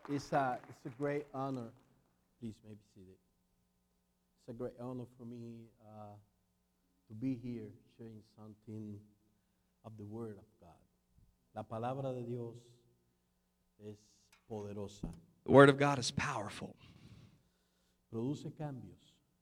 It's a great honor. Please, maybe seated. It's a great honor for me to be here sharing something of the Word of God. La palabra de Dios es poderosa. The Word of God is powerful. Produce cambios.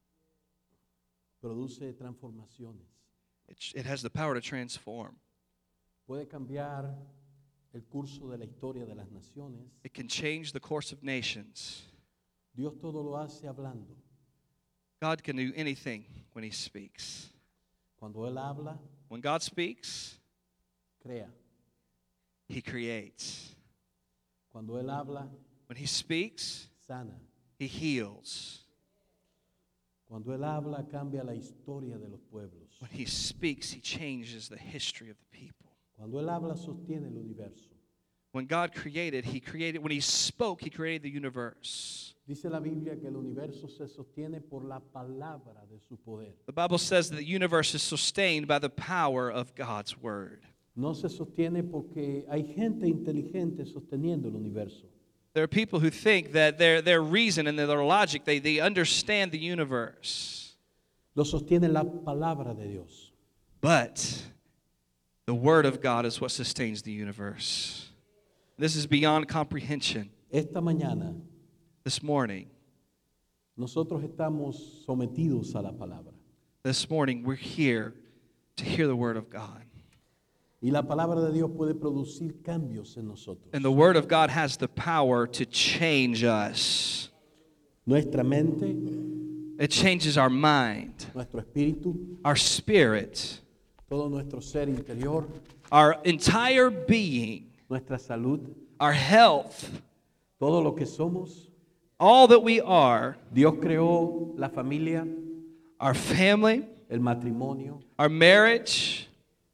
Produce transformaciones. It has the power to transform. Puede cambiar el curso de la historia de las naciones. It can change the course of nations. Dios todo lo hace hablando. God can do anything when He speaks. Cuando Él habla, When God speaks, crea. He creates. Cuando Él habla, When He speaks, sana. He heals. Cuando Él habla, cambia la historia de los pueblos. When He speaks, He changes the history of the people. Cuando Él habla, sostiene el universo. When God created, when He spoke, He created the universe. Dice la Biblia que el universo se sostiene por la palabra de su poder. The Bible says that the universe is sustained by the power of God's Word. No se sostiene porque hay gente inteligente sosteniendo el universo. There are people who think that their reason and their logic, they understand the universe. Lo sostiene la palabra de Dios. But the Word of God is what sustains the universe. This is beyond comprehension. Esta mañana This morning, nosotros estamos sometidos a la palabra. we're here to hear the Word of God. Y la palabra de Dios puede producir cambios en nosotros. And the Word of God has the power to change us. Nuestra mente, It changes our mind, nuestro espíritu, our spirit, todo nuestro ser interior, our entire being, nuestra salud, our health, todo lo que somos. all that we are, Dios creó la familia, our family, el matrimonio, our marriage,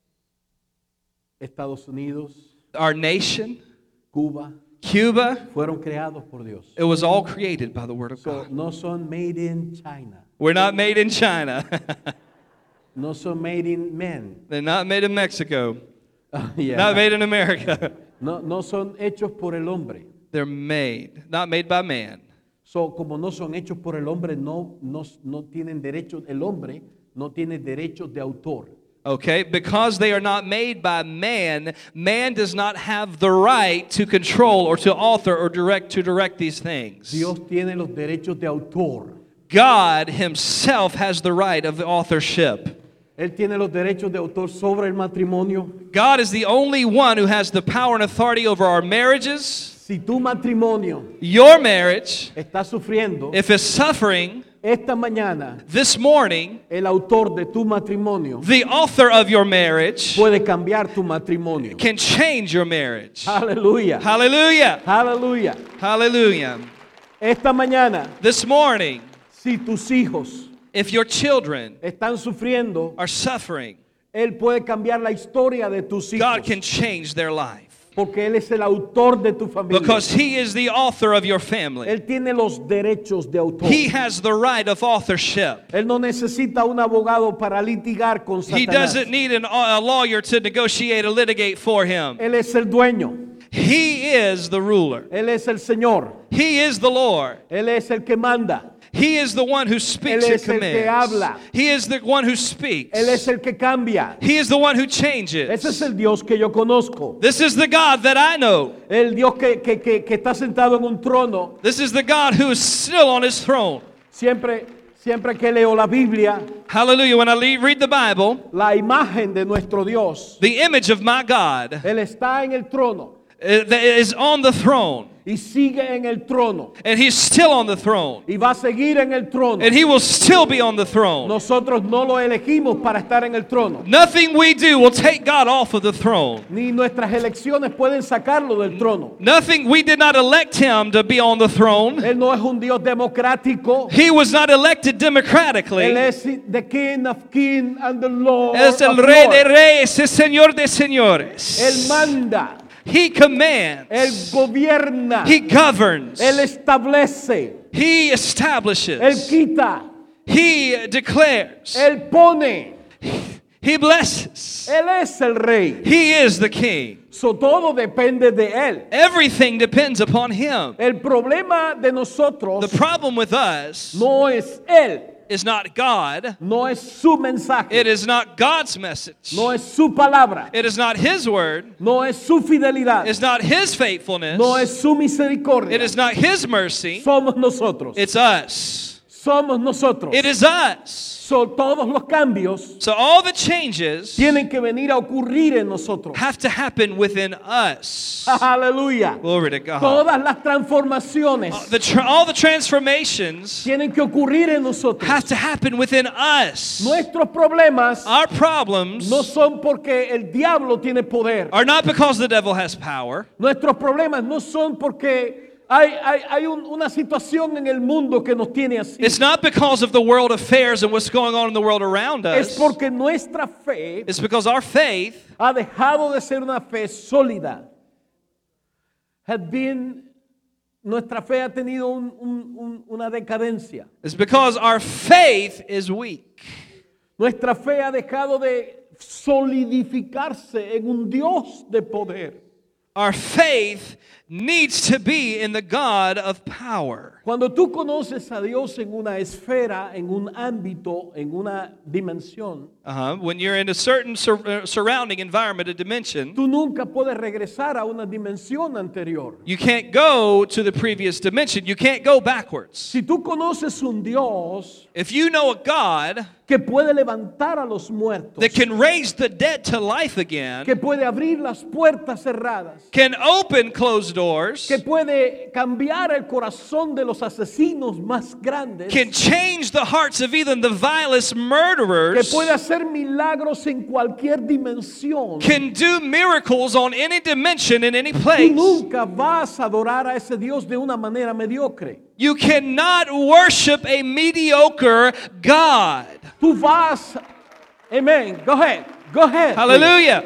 Estados Unidos, our nation, Cuba, Cuba. fueron creados por Dios. It was all created by the Word of So, God. no son made in China. We're not made in China. No son made in men. They're not made in Mexico. Yeah. Not made in America. No son hechos por el hombre. They're not made by man. So, como no son hechos por el hombre, no tienen derechos. El hombre no tiene derechos de autor. Okay, because they are not made by man, man does not have the right to control or to author or direct these things. Dios tiene los derechos de autor. God Himself has the right of the authorship. Él tiene los derechos de autor sobre el matrimonio. God is the only one who has the power and authority over our marriages. Si tu matrimonio Your marriage, está sufriendo, if it's suffering, esta mañana this morning, el autor de tu matrimonio the author of your marriage puede cambiar tu matrimonio. can change your marriage. Aleluya. Hallelujah. Aleluya. Hallelujah. Esta mañana, This morning, si tus hijos if your children están sufriendo, are suffering, Él puede cambiar la historia de tus hijos. God can change their life. Porque Él es el autor de tu familia. Because He is the author of your family. Él tiene los derechos de autor. He has the right of authorship. Él no necesita un abogado para litigar con He Satanás. doesn't need a lawyer to negotiate or litigate for him. Él es el dueño. He is the ruler. Él es el Señor. He is the Lord. Él es el que manda. He is the one who speaks Él and es el que commands. habla. He is the one who speaks. Él es el que cambia. He is the one who changes. Ese es el Dios que yo conozco. This is the God that I know. El Dios que está sentado en un trono. This is the God who is still on His throne. Siempre que leo la Biblia, Hallelujah. When I read the Bible, la imagen de nuestro Dios, the image of my God Él está en el trono is on the throne. y sigue en el trono And He's still on the throne. y va a seguir en el trono. And He will still be on the throne. Nosotros no lo elegimos para estar en el trono. Nothing we do will take God off of the throne. Ni nuestras elecciones pueden sacarlo del trono. We did not elect Him to be on the throne. Él no es un Dios democrático. He was not elected Él democratically. es the King of Kings and the Lord Es el of Rey de Lords. Reyes, el Señor de Él Señores. manda. He commands. Él gobierna. He governs. Él establece. He establishes. Él quita. He declares. Él pone. He blesses. Él es el rey. He is the king. So, todo depende de él. Everything depends upon him. El problema de nosotros The problem with us no es él, is not God. no es su mensaje, It is not God's message. no es su palabra, It is not his word. no es su fidelidad, It's not his faithfulness. no es su It misericordia. is not his mercy. Somos nosotros. It's us. Somos nosotros. It is us. So, todos los cambios So all the changes tienen que venir a ocurrir en nosotros. have to happen within us. Aleluya. Glory to God. Todas las transformaciones All the transformations tienen que ocurrir en nosotros. have to happen within us. Nuestros problemas Our problems no son porque el diablo tiene poder. are not because the devil has power. Nuestros problemas no son porque hay una situación en el mundo que nos tiene así. It's not because of the world affairs and what's going on in the world around Es us. porque nuestra fe It's because our faith ha dejado de ser una fe sólida. Nuestra fe ha tenido una decadencia. is because our faith is weak. Nuestra fe ha dejado de solidificarse en un Dios de poder. Our faith needs to be in the God of power. Cuando tú conoces a Dios en una esfera, en un ámbito, en una dimensión, When you're in a certain surrounding environment, a dimension, tú nunca puedes regresar a una dimensión anterior. you can't go to the previous dimension. You can't go backwards. Si tú conoces un Dios If you know a God que puede levantar a los muertos, that can raise the dead to life again, que puede abrir las puertas cerradas, can open closed doors, que puede cambiar el corazón de los asesinos más grandes, can change the hearts of even the vilest que murderers, puede hacer milagros en cualquier dimensión, can do miracles on any dimension in any tú place. nunca vas a adorar a ese Dios de una manera mediocre. You cannot worship a mediocre God. Tú vas, amen, go ahead, Hallelujah.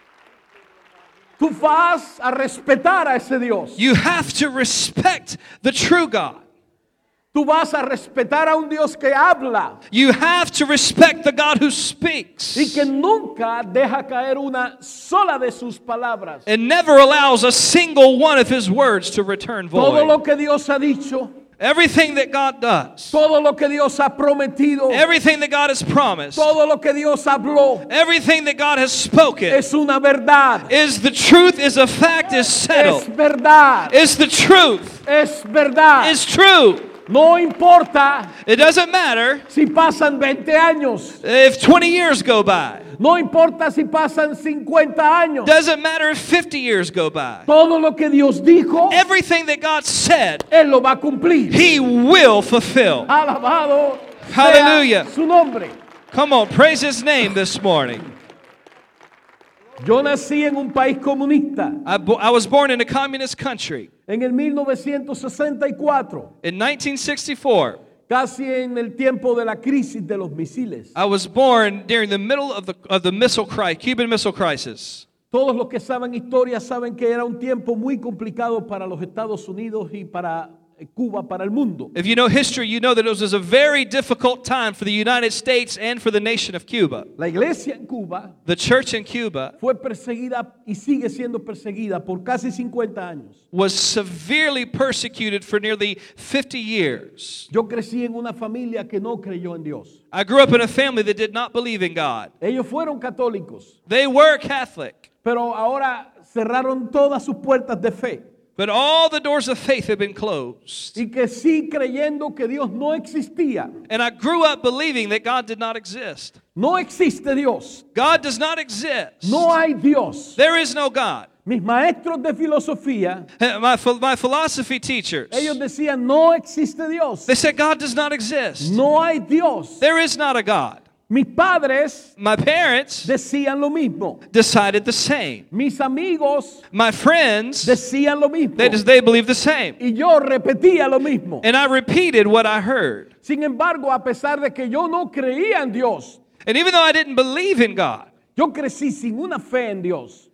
Tú vas a respetar a ese Dios. You have to respect the true God. Tú vas a respetar a un Dios que habla You have to respect the God who speaks y que nunca deja caer una sola de sus palabras. and never allows a single one of his words to return Todo void. lo que Dios ha dicho, Everything that God does, todo lo que Dios ha prometido, everything that God has promised, todo lo que Dios habló everything that God has spoken es una verdad. is the truth, is a fact, is Es settled. verdad. Is the truth, Es verdad. is true. No importa It doesn't matter si pasan 20 años. if 20 years go by. No importa si pasan 50 años. Doesn't matter if 50 years go by. Todo lo que Dios dijo, Everything that God said, Él lo va a cumplir. He will fulfill. Alabado Hallelujah. sea su nombre. Come on, praise His name this morning. Yo nací en un país comunista I was born in a communist country en el 1964, in 1964. casi en el tiempo de la crisis de los misiles. I was born during the middle of the missile crisis, Cuban Missile Crisis. Todos los que saben historia saben que era un tiempo muy complicado para los Estados Unidos y para Cuba, para el mundo. If you know history, you know that it was a very difficult time for the United States and for the nation of Cuba. La iglesia en Cuba The church in Cuba fue perseguida y sigue siendo perseguida por casi 50 años. was severely persecuted for nearly 50 years. Yo crecí en una familia que no creyó en Dios. I grew up in a family that did not believe in God. Ellos fueron católicos, They were Catholic, pero ahora cerraron todas sus puertas de fe. but all the doors of faith have been closed. Y que sí creyendo que Dios no existía. And I grew up believing that God did not exist. No existe Dios. God does not exist. No hay Dios. There is no God. Mis maestros de filosofía, My philosophy teachers, ellos decían, no existe Dios. they said God does not exist. No hay Dios. There is not a God. Mis padres My parents decían lo mismo. decided the same. Mis amigos My friends, decían lo mismo. they believe the same. Y yo repetía lo mismo. And I repeated what I heard. Sin embargo, a pesar de que yo no creía en Dios, And even though I didn't believe in God, yo crecí sin una fe en Dios.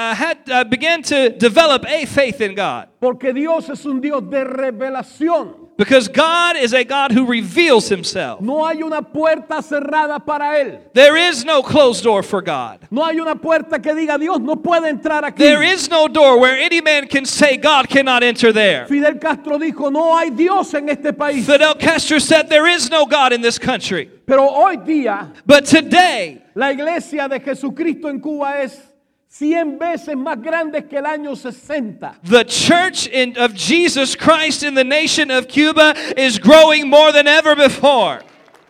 I began to develop a faith in God. Porque Dios es un Dios de revelación. Because God is a God who reveals himself. No hay una puerta cerrada para Él. There is no closed door for God. No hay una puerta que diga Dios no puede entrar aquí. There is no door where any man can say God cannot enter there. Fidel Castro dijo, no hay Dios en este país. Fidel Castro said there is no God in this country. Pero hoy día, But today, la iglesia de Jesucristo en Cuba es 100 veces más grande que el año 60. the church of Jesus Christ in the nation of Cuba is growing more than ever before.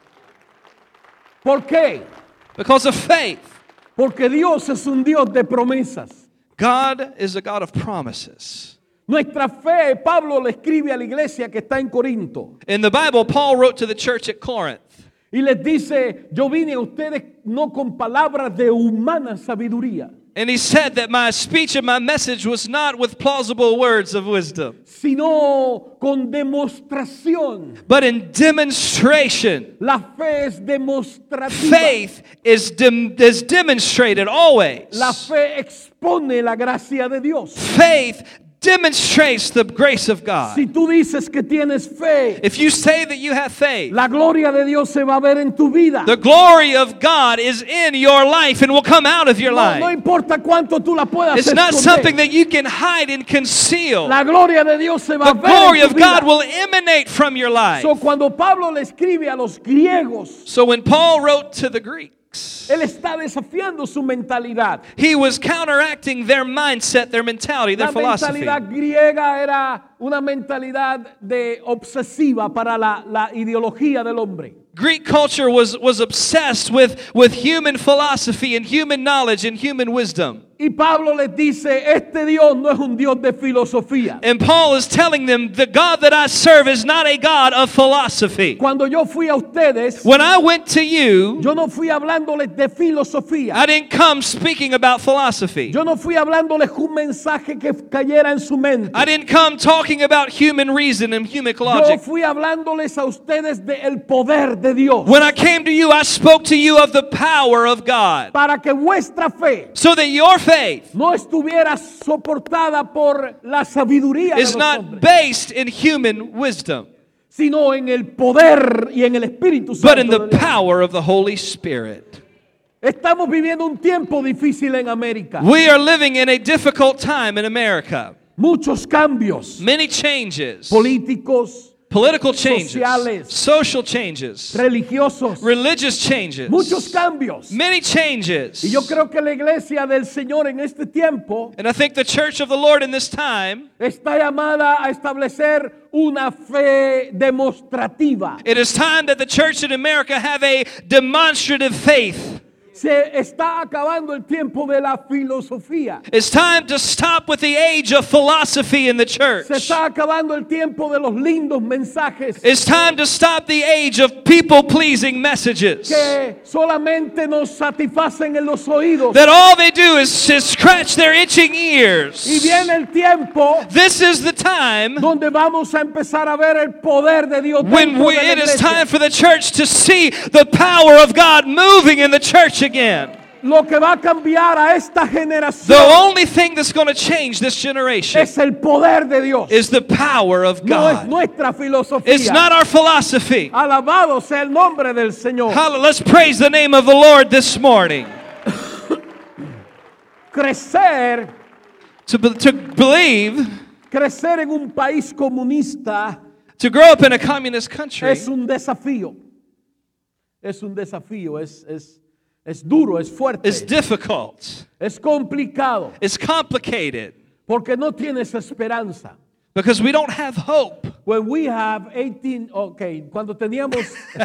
¿Por qué? Because of faith. Porque Dios es un Dios de promesas. God is a God of promises. Nuestra fe, Pablo le escribe a la iglesia que está en Corinto In the Bible, Paul wrote to the church at Corinth. y les dice, yo vine a ustedes no con palabras de humana sabiduría, And he said that my speech and my message was not with plausible words of wisdom, sino con demostración. but in demonstration. La fe es demostrativa. Faith is demonstrated always. La fe expone la gracia de Dios. Faith demonstrates the grace of God. Si tú dices que tienes fe, If you say that you have faith, la gloria de Dios se va a ver en tu vida. the glory of God is in your life and will come out of your No, no life. importa cuánto tú la puedas It's not esconder. something that you can hide and conceal. La gloria de Dios se va The a ver glory en tu of God vida. will emanate from your life. So, cuando Pablo le escribe a los griegos, So when Paul wrote to the Greeks, él está desafiando su mentalidad. he was counteracting their mindset, their mentality, their La philosophy. mentalidad griega era una mentalidad de obsesiva para la ideología del hombre. Greek culture was obsessed with human philosophy and human knowledge and human wisdom. Y Pablo les dice, este Dios no es un Dios de filosofía. And Paul is telling them, the God that I serve is not a God of philosophy. Cuando yo fui a ustedes, When I went to you, yo no fui hablándoles de filosofía. I didn't come speaking about philosophy. Yo no fui hablándoles un mensaje que cayera en su mente. I didn't come talking about human reason and human Yo logic. fui hablándoles a ustedes del poder de Dios. When I came to you, I spoke to you of the power of God, Para que vuestra fe so that your faith no estuviera soportada por la sabiduría de is los not hombres, based in human wisdom, sino en el poder y en el Espíritu but in Santo. the de Dios. power of the Holy Spirit. Estamos viviendo un tiempo difícil en América. We are living in a difficult time in America. Muchos cambios Many changes, políticos, political changes, sociales, social changes, religiosos, religious changes, muchos cambios. many changes. Y yo creo que la iglesia del Señor en este tiempo And I think the church of the Lord in this time, está llamada a establecer una fe demostrativa. it is time that the church in America have a demonstrative faith. Se está acabando el tiempo de la filosofía. It's time to stop with the age of philosophy in the church. Se está acabando el tiempo de los lindos mensajes It's time to stop the age of people-pleasing messages. que solamente nos satisfacen en los oídos. That all they do is just scratch their itching Y ears. viene el tiempo This is the time donde vamos a empezar a ver el poder de Dios when dentro de la it is iglesia. time for the church to see the power of God moving in the church again. Lo que va a cambiar a esta The generación only thing that's going to change this generation es el poder de Dios. is the power of No es God. nuestra filosofía. It's not our philosophy. Alabado sea el nombre del Señor. Let's praise the name of the Lord this morning. Crecer To believe, Crecer en un país comunista to grow up in a communist country es un desafío. Es un desafío, es duro, es fuerte, is difficult. es complicado, It's complicated porque no tienes esperanza. because we don't have hope. When we have 18, cuando teníamos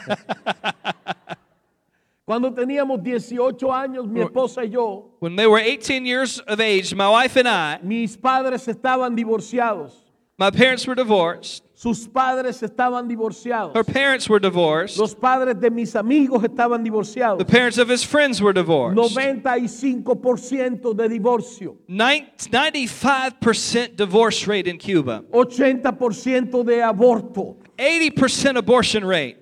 cuando teníamos 18 años, mi esposa y yo, When they were 18 years of age, my wife and I, mis padres estaban divorciados. my parents were divorced. Sus padres estaban divorciados. Her parents were divorced. Los padres de mis amigos estaban divorciados. The parents of his friends were divorced. 95% de divorcio. 95% divorce rate in Cuba. 80% de aborto. 80% abortion rate.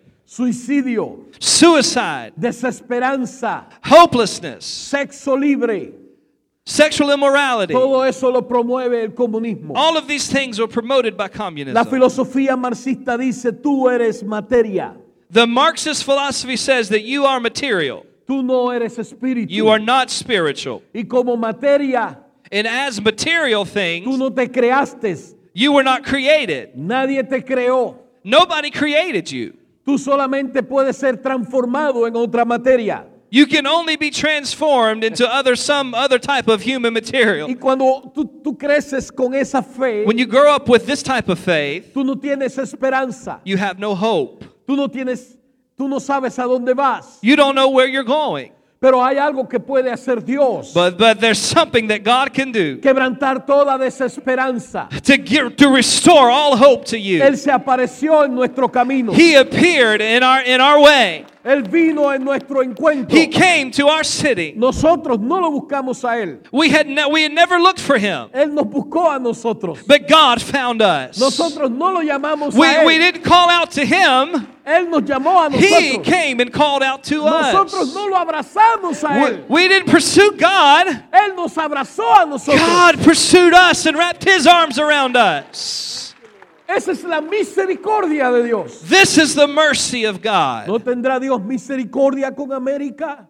sexual immorality. Todo eso lo promueve el comunismo. All of these things were promoted by La communism. filosofía marxista dice, tú eres materia, The Marxist philosophy says that you are material. tú no eres espíritu. You are not spiritual. Y como materia, And as material tú things, no te creaste, you were not created. nadie te creó. Nobody created you. Tú solamente puedes ser transformado en otra materia. You can only be transformed into some other type of human material. Y cuando tú creces con esa fe, When you grow up with this type of faith, tú no tienes esperanza. you have no hope. Tú no sabes a dónde vas. You don't know where you're going. Pero hay algo que puede hacer Dios. But there's something that God can do Quebrantar toda desesperanza. to restore all hope to you. Él se apareció en nuestro camino. He appeared in our way. Él vino en nuestro encuentro. He came to our city. Nosotros no lo buscamos a Él. We had never looked for him, Él nos buscó a nosotros. but God found us. Nosotros no lo llamamos a We Él. didn't call out to him. Él nos llamó a He nosotros. came and called out to Nosotros us. no lo abrazamos a Él. We didn't pursue God. Él nos abrazó a nosotros. God pursued us and wrapped his arms around us. Esa es la misericordia de Dios. This is the mercy of God. ¿No tendrá Dios misericordia con América?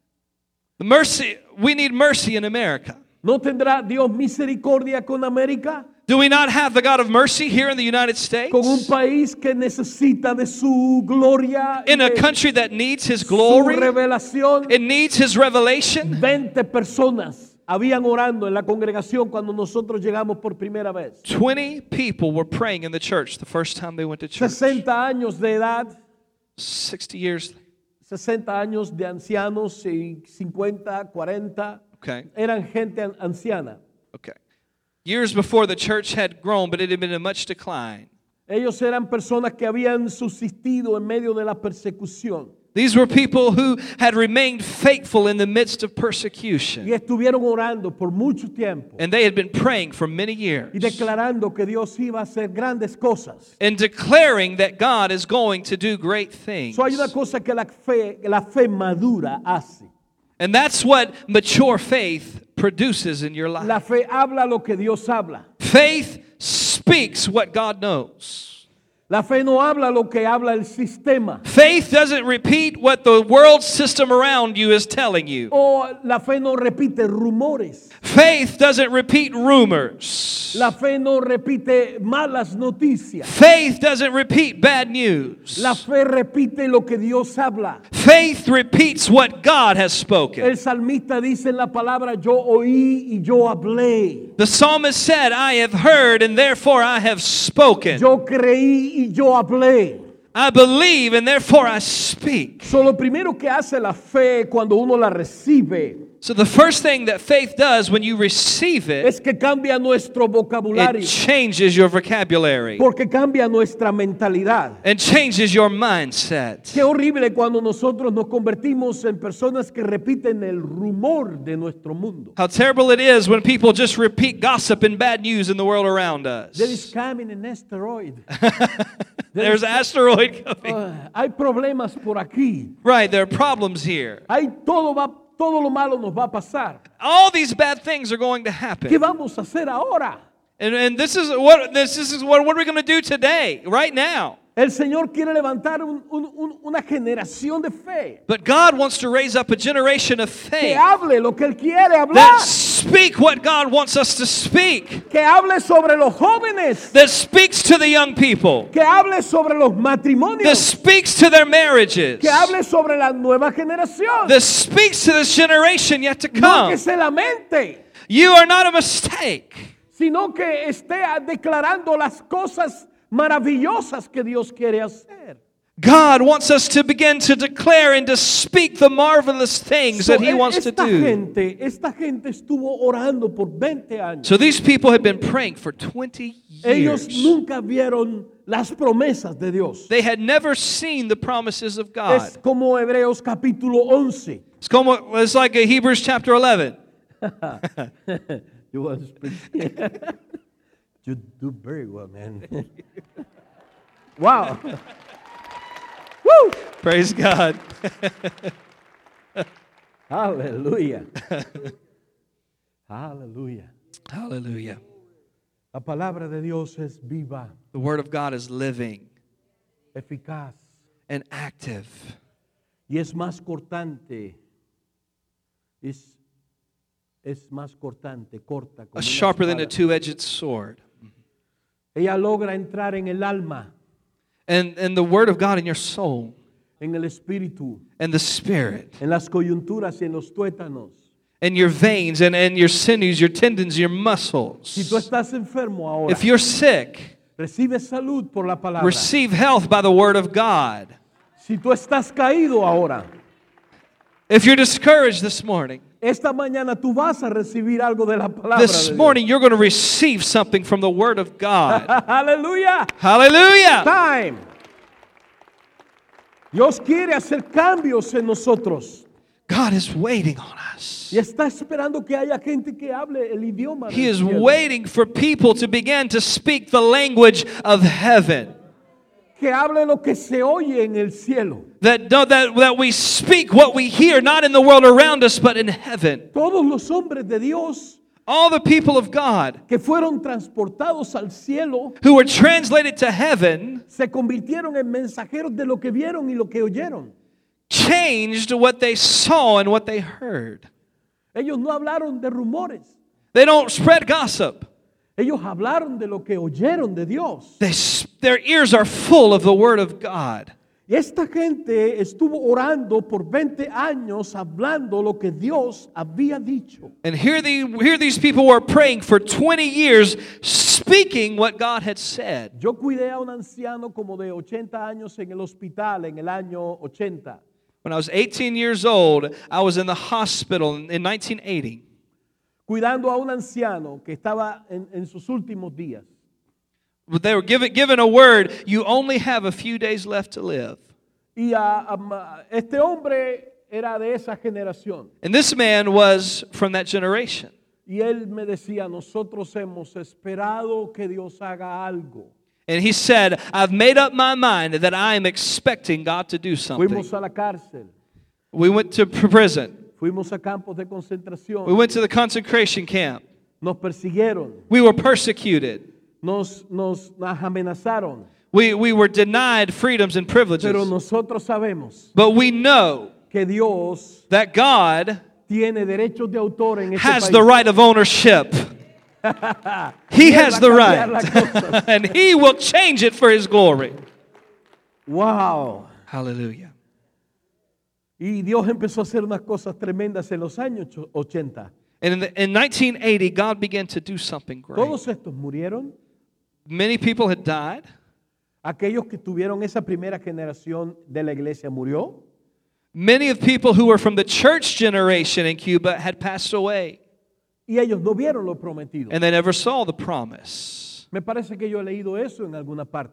We need mercy in America. ¿No tendrá Dios misericordia con América? Do we not have the God of mercy here in the United States? Con un país que necesita de su gloria y In a de country that needs his su glory, revelación. it needs his revelation. 20 personas habían orando en la congregación cuando nosotros llegamos por primera vez. 20 people were praying in the church the first time they went to church. 60 años de edad, 60 years. 60 años de ancianos y 50, 40. Okay. Eran gente anciana. Okay. Years before, the church had grown, but it had been in much decline. Ellos eran personas que habían subsistido en medio de la persecución. These were people who had remained faithful in the midst of persecution. Y estuvieron orando por mucho tiempo. And they had been praying for many Y years. declarando que Dios iba a hacer grandes cosas. And declaring that God is going to do great things. So hay una cosa que la fe madura hace. And that's what mature faith produces in your life. La fe habla lo que Dios habla. Faith speaks what God knows. La fe no habla lo que habla el sistema. Faith doesn't repeat what the world system around you is telling you. O la fe no repite rumores. Faith doesn't repeat rumors. La fe no repite malas noticias. Faith doesn't repeat bad news. La fe repite lo que Dios habla. Faith repeats what God has spoken. El salmista dice en la palabra, yo oí y yo hablé. The psalmist said, I have heard and therefore I have spoken. Yo creí y yo hablé. I believe and therefore I speak. So, lo primero que hace la fe cuando uno la recibe So the first thing that faith does when you receive it, es que cambia nuestro vocabulario, it changes your vocabulary porque cambia nuestra mentalidad. and changes your mindset. Qué horrible cuando nosotros nos convertimos en personas que repiten el rumor de nuestro mundo. How terrible it is when people just repeat gossip and bad news in the world around us. There is coming an asteroid. There's an asteroid coming. Hay problemas por aquí. Right, there are problems here. Todo lo malo nos va a pasar. All these bad things are going to ¿Qué happen. vamos a hacer ahora? And this is what are we going to do today, right now? El Señor quiere levantar una generación de fe But God wants to raise up a generation of que faith hable lo que Él quiere that hablar, speak what God wants us to speak, que hable sobre los jóvenes, that speaks to the young people, que hable sobre los that matrimonios, speaks to their marriages, que hable sobre la nueva generación, that speaks to this generation yet to no come. que se lamente, You are not a mistake, sino que esté declarando las cosas maravillosas que Dios quiere hacer. God wants us to begin to declare and to speak the marvelous things that He wants to do. Esta gente estuvo orando por 20 años. So these people had been praying for 20 Ellos years. nunca vieron las promesas de Dios. They had never seen the promises of God. Es como Hebreos capítulo 11. It's like a Hebrews chapter 11. You want to speak? You do very well, man. Wow. Woo! Praise God. Aleluya. Aleluya. Hallelujah. La palabra de Dios es viva, The Word of God is living eficaz and active. y es más cortante. Es más cortante, corta. Como una Sharper than a espada. two-edged sword. Ella logra entrar en el alma, And the Word of God in your soul en el espíritu, and the Spirit en las coyunturas y en los tuétanos. and your veins and your sinews, your tendons, your muscles. Si tú estás enfermo ahora, If you're sick, recibe salud por la palabra. receive health by the Word of God. Si tú estás caído ahora, If you're discouraged this morning, esta mañana tú vas a recibir algo de la palabra this de morning you're going to receive something from the Word of God. Dios. Aleluya. Hallelujah! Time. Dios quiere hacer cambios en nosotros God is waiting on us. y está esperando que haya gente que hable el idioma He del is cielo. waiting for people to begin to speak the language of heaven. Que hable lo que se oye en el cielo. That we speak what we hear, not in the world around us, but in heaven. Todos los hombres de Dios All the people of God que fueron transportados al cielo who were translated to heaven se convirtieron en mensajeros de lo que vieron y lo que oyeron. changed what they saw and what they heard. Ellos no hablaron de rumores. They don't spread gossip. Ellos hablaron de lo que oyeron de Dios. Their ears are full of the Word of God. Y esta gente estuvo orando por 20 años hablando lo que Dios había dicho. And here these people were praying for 20 years, speaking what God had said. Yo cuidé a un anciano como de 80 años en el hospital en el año 80. When I was 18 years old, I was in the hospital in 1980. Cuidando a un anciano que estaba en sus últimos días. They were given a word, you only have a few days left to live. Y este hombre era de esa generación. And this man was from that generation. Y él me decía, nosotros hemos esperado que Dios haga algo. And he said, I've made up my mind that I am expecting God to do something. Fuimos a la cárcel, We went to prison. fuimos a campos de concentración, We went to the concentration camp. nos persiguieron, We were persecuted. nos amenazaron, We were denied freedoms and pero privileges. nosotros sabemos But we know que Dios that God tiene derechos de autor en este has país. the right of ownership. He Y él has va a the cambiar las right. cosas. And He will change it for His glory. Wow. Hallelujah. Y Dios empezó a hacer unas cosas tremendas en los años 80. And in 1980, God began to do something great. Todos estos murieron. Many people had died. Aquellos que tuvieron esa primera generación de la iglesia murió. Many of people who were from the church generation in Cuba had passed away. Y ellos no vieron lo prometido. And they never saw the promise. Me parece que yo he leído eso en alguna parte.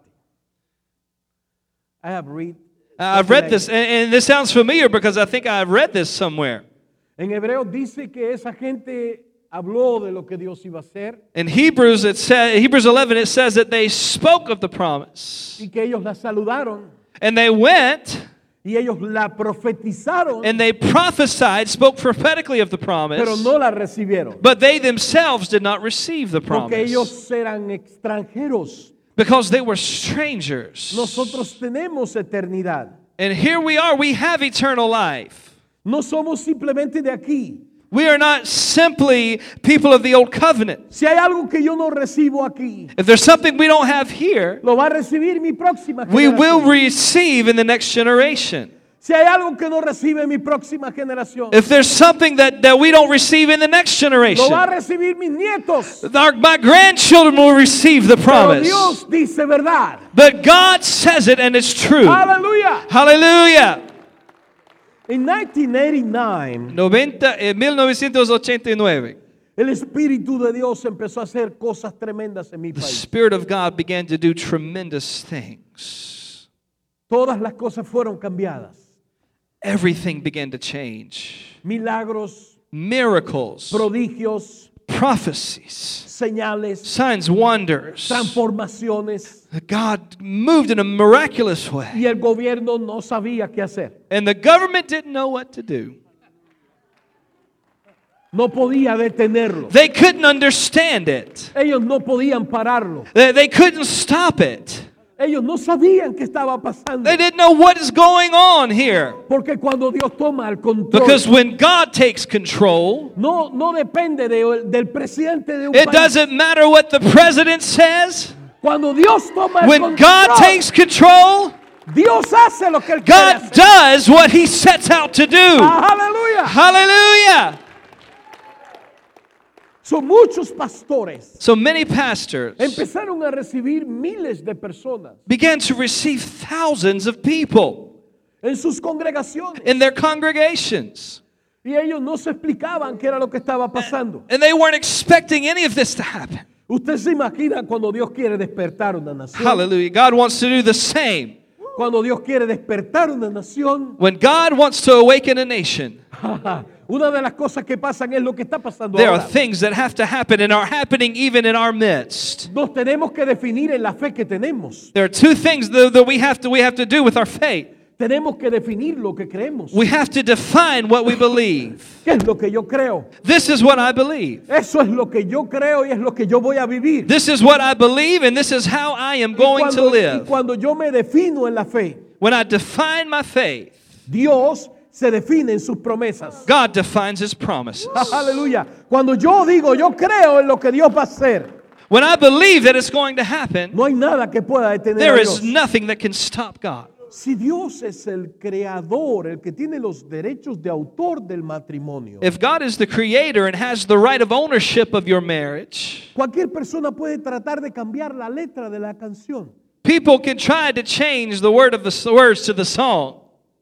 I've read this, and this sounds familiar because I think I've read this somewhere. En Hebreos dice que esa gente habló de lo que Dios iba a hacer In Hebrews 11, it says that they spoke of the promise. y que ellos la saludaron And they went y ellos la profetizaron, and they prophesied, spoke prophetically of the promise. pero no la recibieron. But they themselves did not receive the Porque promise. ellos eran extranjeros. Because they were strangers. Nosotros tenemos eternidad. And here we are, we have eternal life. No somos simplemente de aquí. We are not simply people of the old covenant. Si hay algo que yo no recibo aquí, If there's something we don't have here, lo va a recibir mi próxima we will generación. receive in the next generation. Si hay algo que no recibe mi próxima generación, If there's something that we don't receive in the next lo generation, va a recibir mis nietos. my grandchildren will receive the Pero promise. Dios dice verdad. But God says it and it's true. Aleluya. Hallelujah. En 1989, En 1989, el Espíritu de Dios empezó a hacer cosas tremendas en mi the país. Spirit of God began to do tremendous things. Todas las cosas fueron cambiadas. Everything began to change. Milagros, Miracles, prodigios, prophecies, señales, signs, wonders. transformaciones. God moved in a miraculous way. Y el gobierno no sabía qué hacer. And the government didn't know what to do. no podía detenerlo. They couldn't understand it. Ellos no podían pararlo. They couldn't stop it. Ellos no sabían qué estaba pasando. They didn't know what is going on here. Porque cuando Dios toma el control, Because when God takes control, no depende del presidente de un it país. doesn't matter what the president says. Cuando Dios toma el When control, God takes control, Dios hace lo que Él quiere God hacer. does what He sets out to do. Aleluya. Hallelujah. Son muchos pastores So many pastors empezaron a recibir miles de personas began to receive thousands of people en sus congregaciones in their congregations. y ellos no se explicaban qué era lo que estaba pasando. And they weren't expecting any of this to happen. Usted se imagina cuando Dios quiere despertar una nación. Hallelujah. God wants to do the same. Cuando Dios quiere despertar una nación, When God wants to awaken a nation, una de las cosas que pasan es lo que está pasando there are ahora. things that have to happen and are happening even in our midst. Nos tenemos que definir en la fe que tenemos. There are two things that we have to do with our faith. Tenemos que definir lo que creemos. We have to define what we believe. ¿Qué es lo que yo creo? This is what I believe. Eso es lo que yo creo y es lo que yo voy a vivir. This is what I believe, and this is how I am going to Y live. cuando yo me defino en la fe, When I define my faith, Dios se define en sus promesas. God defines His promises. Aleluya. Cuando yo digo, yo creo en lo que Dios va a hacer, When I believe that it's going to happen, no hay nada que pueda detener there a is Dios. nothing that can stop God. Si Dios es el creador, el que tiene los derechos de autor del matrimonio, If God is the creator and has the right of ownership of your marriage, cualquier persona puede tratar de cambiar la letra de la canción. people can try to change the words to the song.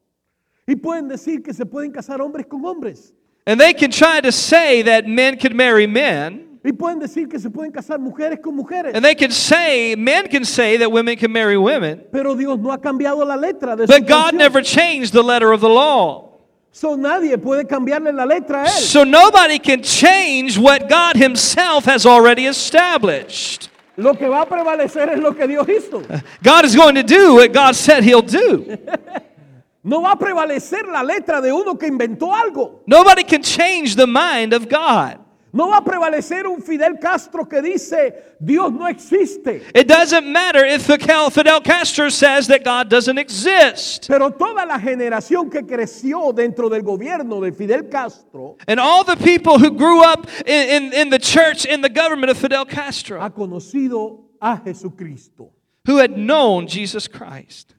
Y pueden decir que se pueden casar hombres con hombres. And they can try to say that men can marry men. Y pueden decir que se pueden casar mujeres con mujeres. And they can say, men can say that women can marry women. Pero Dios no ha cambiado la letra de su But God canción. never changed the letter of the law. So nadie puede cambiarle la letra a él. So nobody can change what God Himself has already established. Lo que va a prevalecer es lo que Dios hizo. God is going to do what God said He'll do. No va a prevalecer la letra de uno que inventó algo. Nobody can change the mind of God. No va a prevalecer un Fidel Castro que dice Dios no existe. It doesn't matter if Fidel Castro says that God doesn't exist. Pero toda la generación que creció dentro del gobierno de Fidel Castro And all the people who grew up in the church, in the government of Fidel Castro, ha conocido a Jesucristo. who had known Jesus Christ.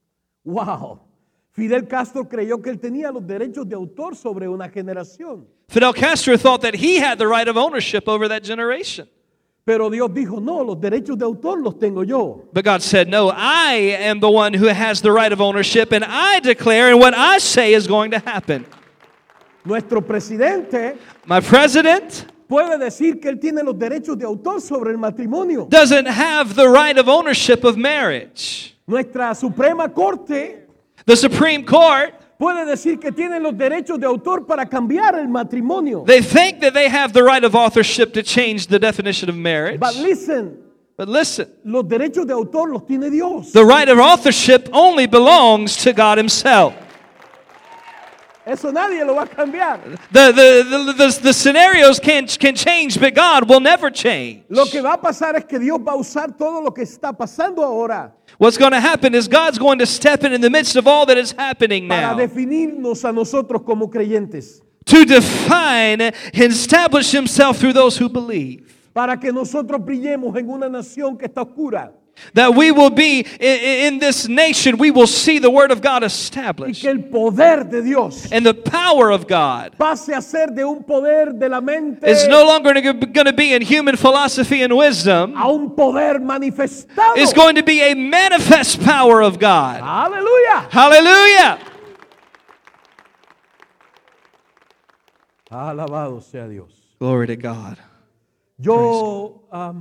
Wow. Fidel Castro creyó que él tenía los derechos de autor sobre una generación. Fidel Castro thought that he had the right of ownership over that generation. Pero Dios dijo, no, los derechos de autor los tengo yo. But God said, no, I am the one who has the right of ownership, and I declare, and what I say is going to happen. Nuestro presidente My president puede decir que él tiene los derechos de autor sobre el matrimonio. doesn't have the right of ownership of marriage. Nuestra Suprema Corte The Supreme Court, puede decir que tiene los derechos de autor para cambiar el matrimonio. they think that they have the right of authorship to change the definition of marriage. But listen, But listen, los derechos de autor los tiene Dios. the right of authorship only belongs to God Himself. Eso nadie lo va a cambiar. The scenarios can change, but God will never change. Lo que va a pasar es que Dios va a usar todo lo que está pasando ahora What's going to happen is God's going to step in the midst of all that is happening para now definirnos a nosotros como creyentes. to define and establish Himself through those who believe. Para que nosotros brillemos en una nación que está oscura. That we will be in this nation, we will see the Word of God Y established. que el poder de Dios And the power of God pase a ser de un poder de la mente is no longer going to be in human philosophy and wisdom. a un poder manifestado. It's going to be a manifest power of God. Aleluya. Hallelujah. Alabado sea Dios. Glory to God. Yo,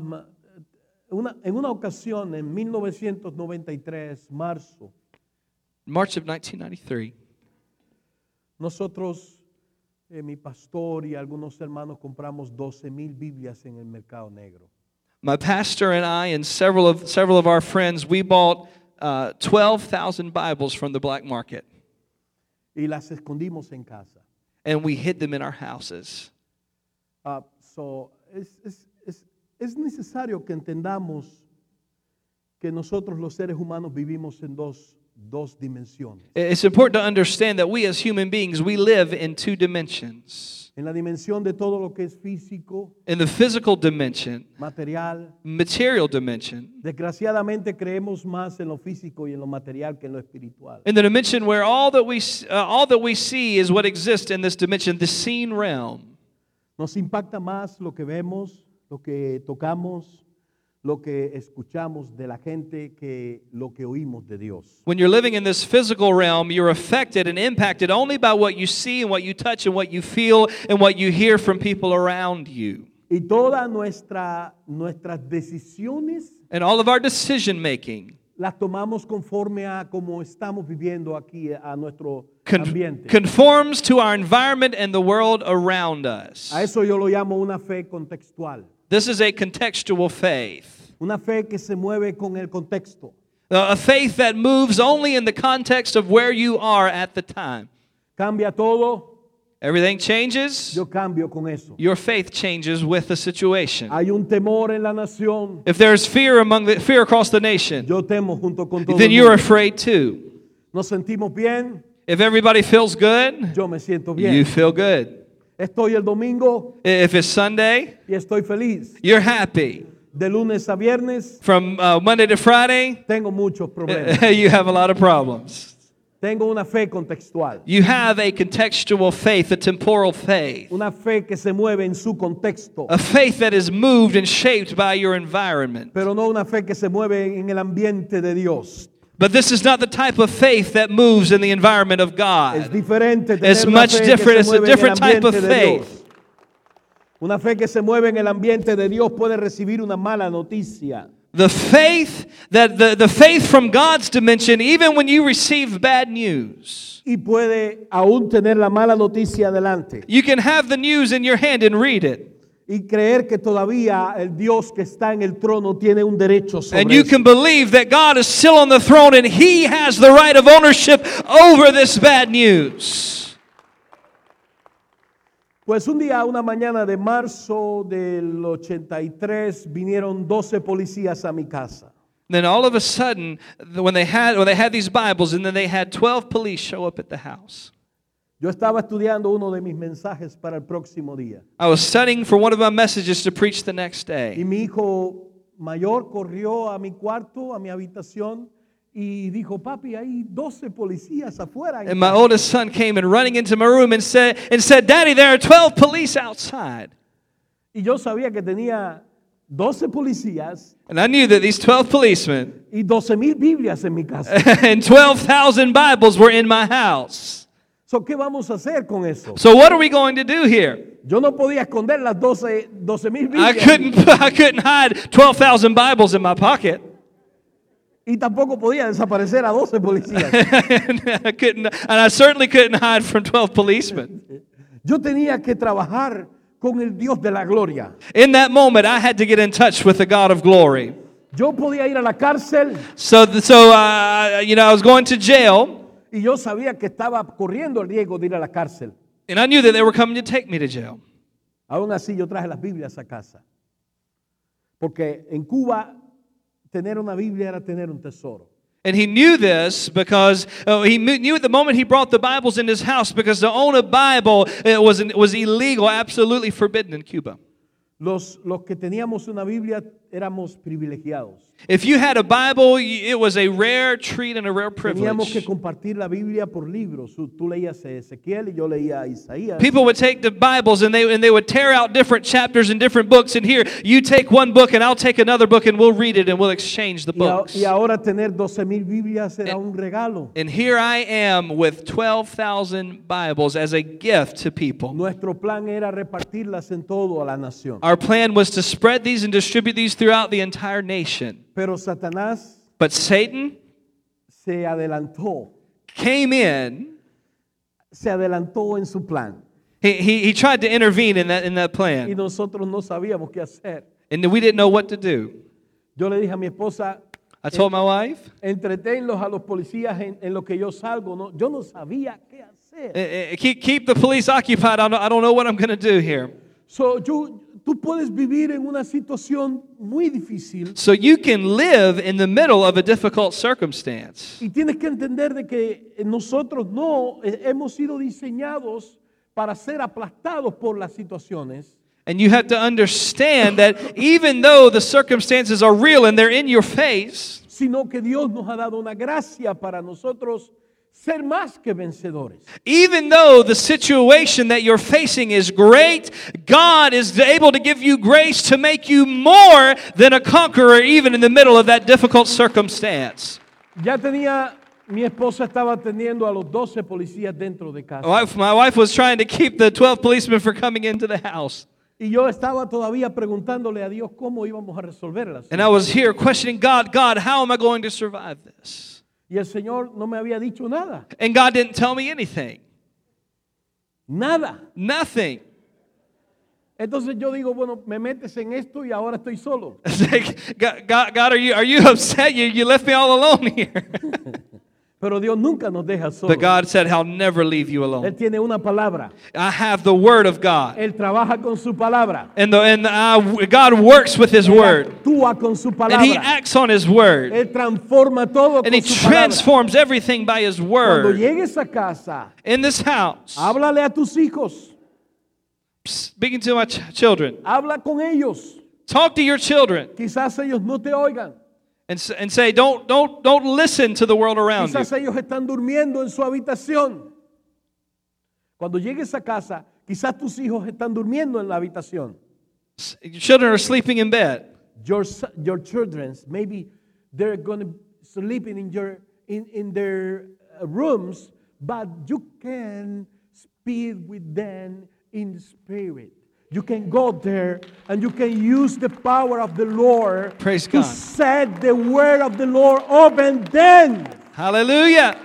en una ocasión, en 1993, marzo, March of 1993, nosotros, mi pastor y algunos hermanos, compramos 12,000 Biblias en el mercado negro. my pastor and I and several of our friends, we bought 12,000 Bibles from the black market. Y las escondimos en casa. And we hid them in our houses. Es necesario que entendamos que nosotros los seres humanos vivimos en dos dimensiones. It's important to understand that we as human beings, we live in two dimensions. En la dimensión de todo lo que es físico, In the physical dimension, material. material dimension, Desgraciadamente creemos más en lo físico y en lo material que en lo espiritual. in the dimension where all that we see is what exists in this dimension, the seen realm. Nos impacta más lo que vemos, lo que tocamos, lo que escuchamos de la gente que lo que oímos de Dios. When you're living in this physical realm, you're affected and impacted only by what you see and what you touch and what you feel and what you hear from people around you. Y todas nuestras decisiones And all of our decision making las tomamos conforme a como estamos viviendo aquí, a nuestro ambiente. conforms to our environment and the world around us. A eso yo lo llamo una fe contextual. This is a contextual faith. Una fe que se mueve con el contexto. A faith that moves only in the context of where you are at the time. Cambia todo, Everything changes. yo cambio con eso. Your faith changes with the situation. Hay un temor en la nación, If there's fear fear across the nation, yo temo junto con todo then el you're mundo. afraid too. Nos sentimos bien, If everybody feels good, yo me siento you bien. feel good. Estoy el domingo If it's Sunday, y estoy feliz. you're happy. De lunes a viernes From Monday to Friday, tengo muchos problemas. you have a lot of problems. Tengo una fe contextual, You have a contextual faith, a temporal faith, una fe que se mueve en su contexto, a faith that is moved and shaped by your environment. pero no una fe que se mueve en el ambiente de Dios. But this is not the type of faith that moves in the environment of Es God. diferente. Tener It's una much fe different. que It's se a mueve en el different type of ambiente de faith. Dios. Una fe que se mueve en el ambiente de Dios puede recibir una mala noticia. The faith that the faith from God's dimension, even when you receive bad news, Y puede aún tener la mala noticia adelante. you can have the news in your hand and read it. Y creer que todavía el Dios que está en el trono tiene un derecho sobre And you eso. can believe that God is still on the throne and He has the right of ownership over this bad news. Pues un día, una mañana de marzo del 83, vinieron 12 policías a mi casa. Then all of a sudden, when they had these Bibles, and then they had 12 police show up at the house. Yo estaba estudiando uno de mis mensajes para el próximo día. I was studying for one of my messages to preach the next Y day. mi hijo mayor corrió a mi cuarto, a mi habitación, y dijo, papi, hay 12 policías afuera. And my oldest son came and running into my room and said, Daddy, there are 12 police outside. Y yo sabía que tenía 12 policías And I knew that these 12 policemen y 12,000 Biblias en mi casa. and 12,000 Bibles were in my house. So, ¿qué vamos a hacer con eso? So what are we going to do here? Yo no podía esconder las 12,000 I Biblias. couldn't hide 12,000 Bibles in my pocket. Y tampoco podía desaparecer a 12 policías. and I certainly couldn't hide from 12 policemen. Yo tenía que trabajar con el Dios de la gloria. In that moment, I had to get in touch with the God of glory. Yo podía ir a la cárcel So I was going to jail, y yo sabía que estaba corriendo el riesgo de ir a la cárcel. and I knew that they were coming to take me to jail. Aún así yo traje las Biblias a casa. Porque en Cuba tener una Biblia era tener un tesoro. And he knew this because he knew at the moment he brought the Bibles in his house, because to own a Bible was illegal, absolutely forbidden in Cuba. Los que teníamos una Biblia éramos privilegiados. If you had a Bible, it was a rare treat and a rare Teníamos que privilege. compartir la Biblia por libros. Tú leías Ezequiel y yo leía Isaías. People would take the Bibles and they would tear out different chapters and different books. And here, you take one book and I'll take another book and we'll read it and we'll exchange the books. Y ahora tener 12,000 Biblias era un regalo. And here I am with 12,000 Bibles as a gift to people. Nuestro plan era repartirlas en todo a la nación. Our plan was to spread these and distribute these throughout the entire nation. Pero Satanás But Satan se adelantó came in. en su plan. He tried to intervene in that Y plan. nosotros no sabíamos qué hacer. And we didn't know what to do. Yo le dije a mi esposa, I told my wife, entreténlos a los policías en lo que yo salgo. No, yo no sabía qué hacer. keep the police occupied. I don't know what I'm going to do here. Tú puedes vivir en una situación muy difícil So you can live in the middle of a difficult circumstance. y tienes que entender de que nosotros no hemos sido diseñados para ser aplastados por las situaciones, And you have to understand that even though the circumstances are real and they're in your face, sino que Dios nos ha dado una gracia para nosotros ser más que vencedores. even though the situation that you're facing is great, God is able to give you grace to make you more than a conqueror even in the middle of that difficult circumstance. Mi esposa estaba atendiendo a los 12 policías dentro de casa. My wife was trying to keep the 12 policemen from coming into the house. Y yo estaba todavía preguntándole a Dios cómo íbamos a resolverlas. And I was here questioning God, how am I going to survive this? Y el Señor no me había dicho nada. And God didn't tell me anything. Nada. Nothing. Entonces yo digo, bueno, me metes en esto y ahora estoy solo. It's like, God, are you upset? You left me all alone here. Pero Dios nunca nos deja solos. But God said, I'll never leave you Él alone. tiene una palabra. I have the word of God. Él trabaja con su palabra. And God works with His Él word. actúa con su And He palabra. acts on His word. Él transforma todo And con He su palabra. transforms everything by His Cuando word. llegues a casa, In this house, háblale a tus hijos. speaking to my children, Habla con ellos. talk to your children Quizás ellos no te oigan. and say, don't listen to the world around you. Quizás ellos están durmiendo en su habitación. Cuando llegues a casa, quizás tus hijos están durmiendo en la habitación. Your children are sleeping in bed. Your children, maybe they're going to sleeping in their rooms, but you can speak with them in the spirit. You can go there and you can use the power of the Lord Praise to God. set the word of the Lord open then. Hallelujah.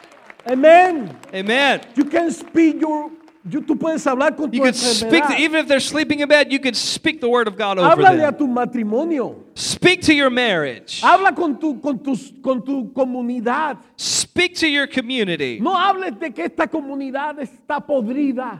Amen. Amen. You can speak tú puedes hablar con tu You could speak, enfermedad. even if they're sleeping in bed, you could speak the word of God over Háblale a them. tu matrimonio. Speak to your marriage. Habla con tu comunidad. Speak to your community. No hables de que esta comunidad está podrida.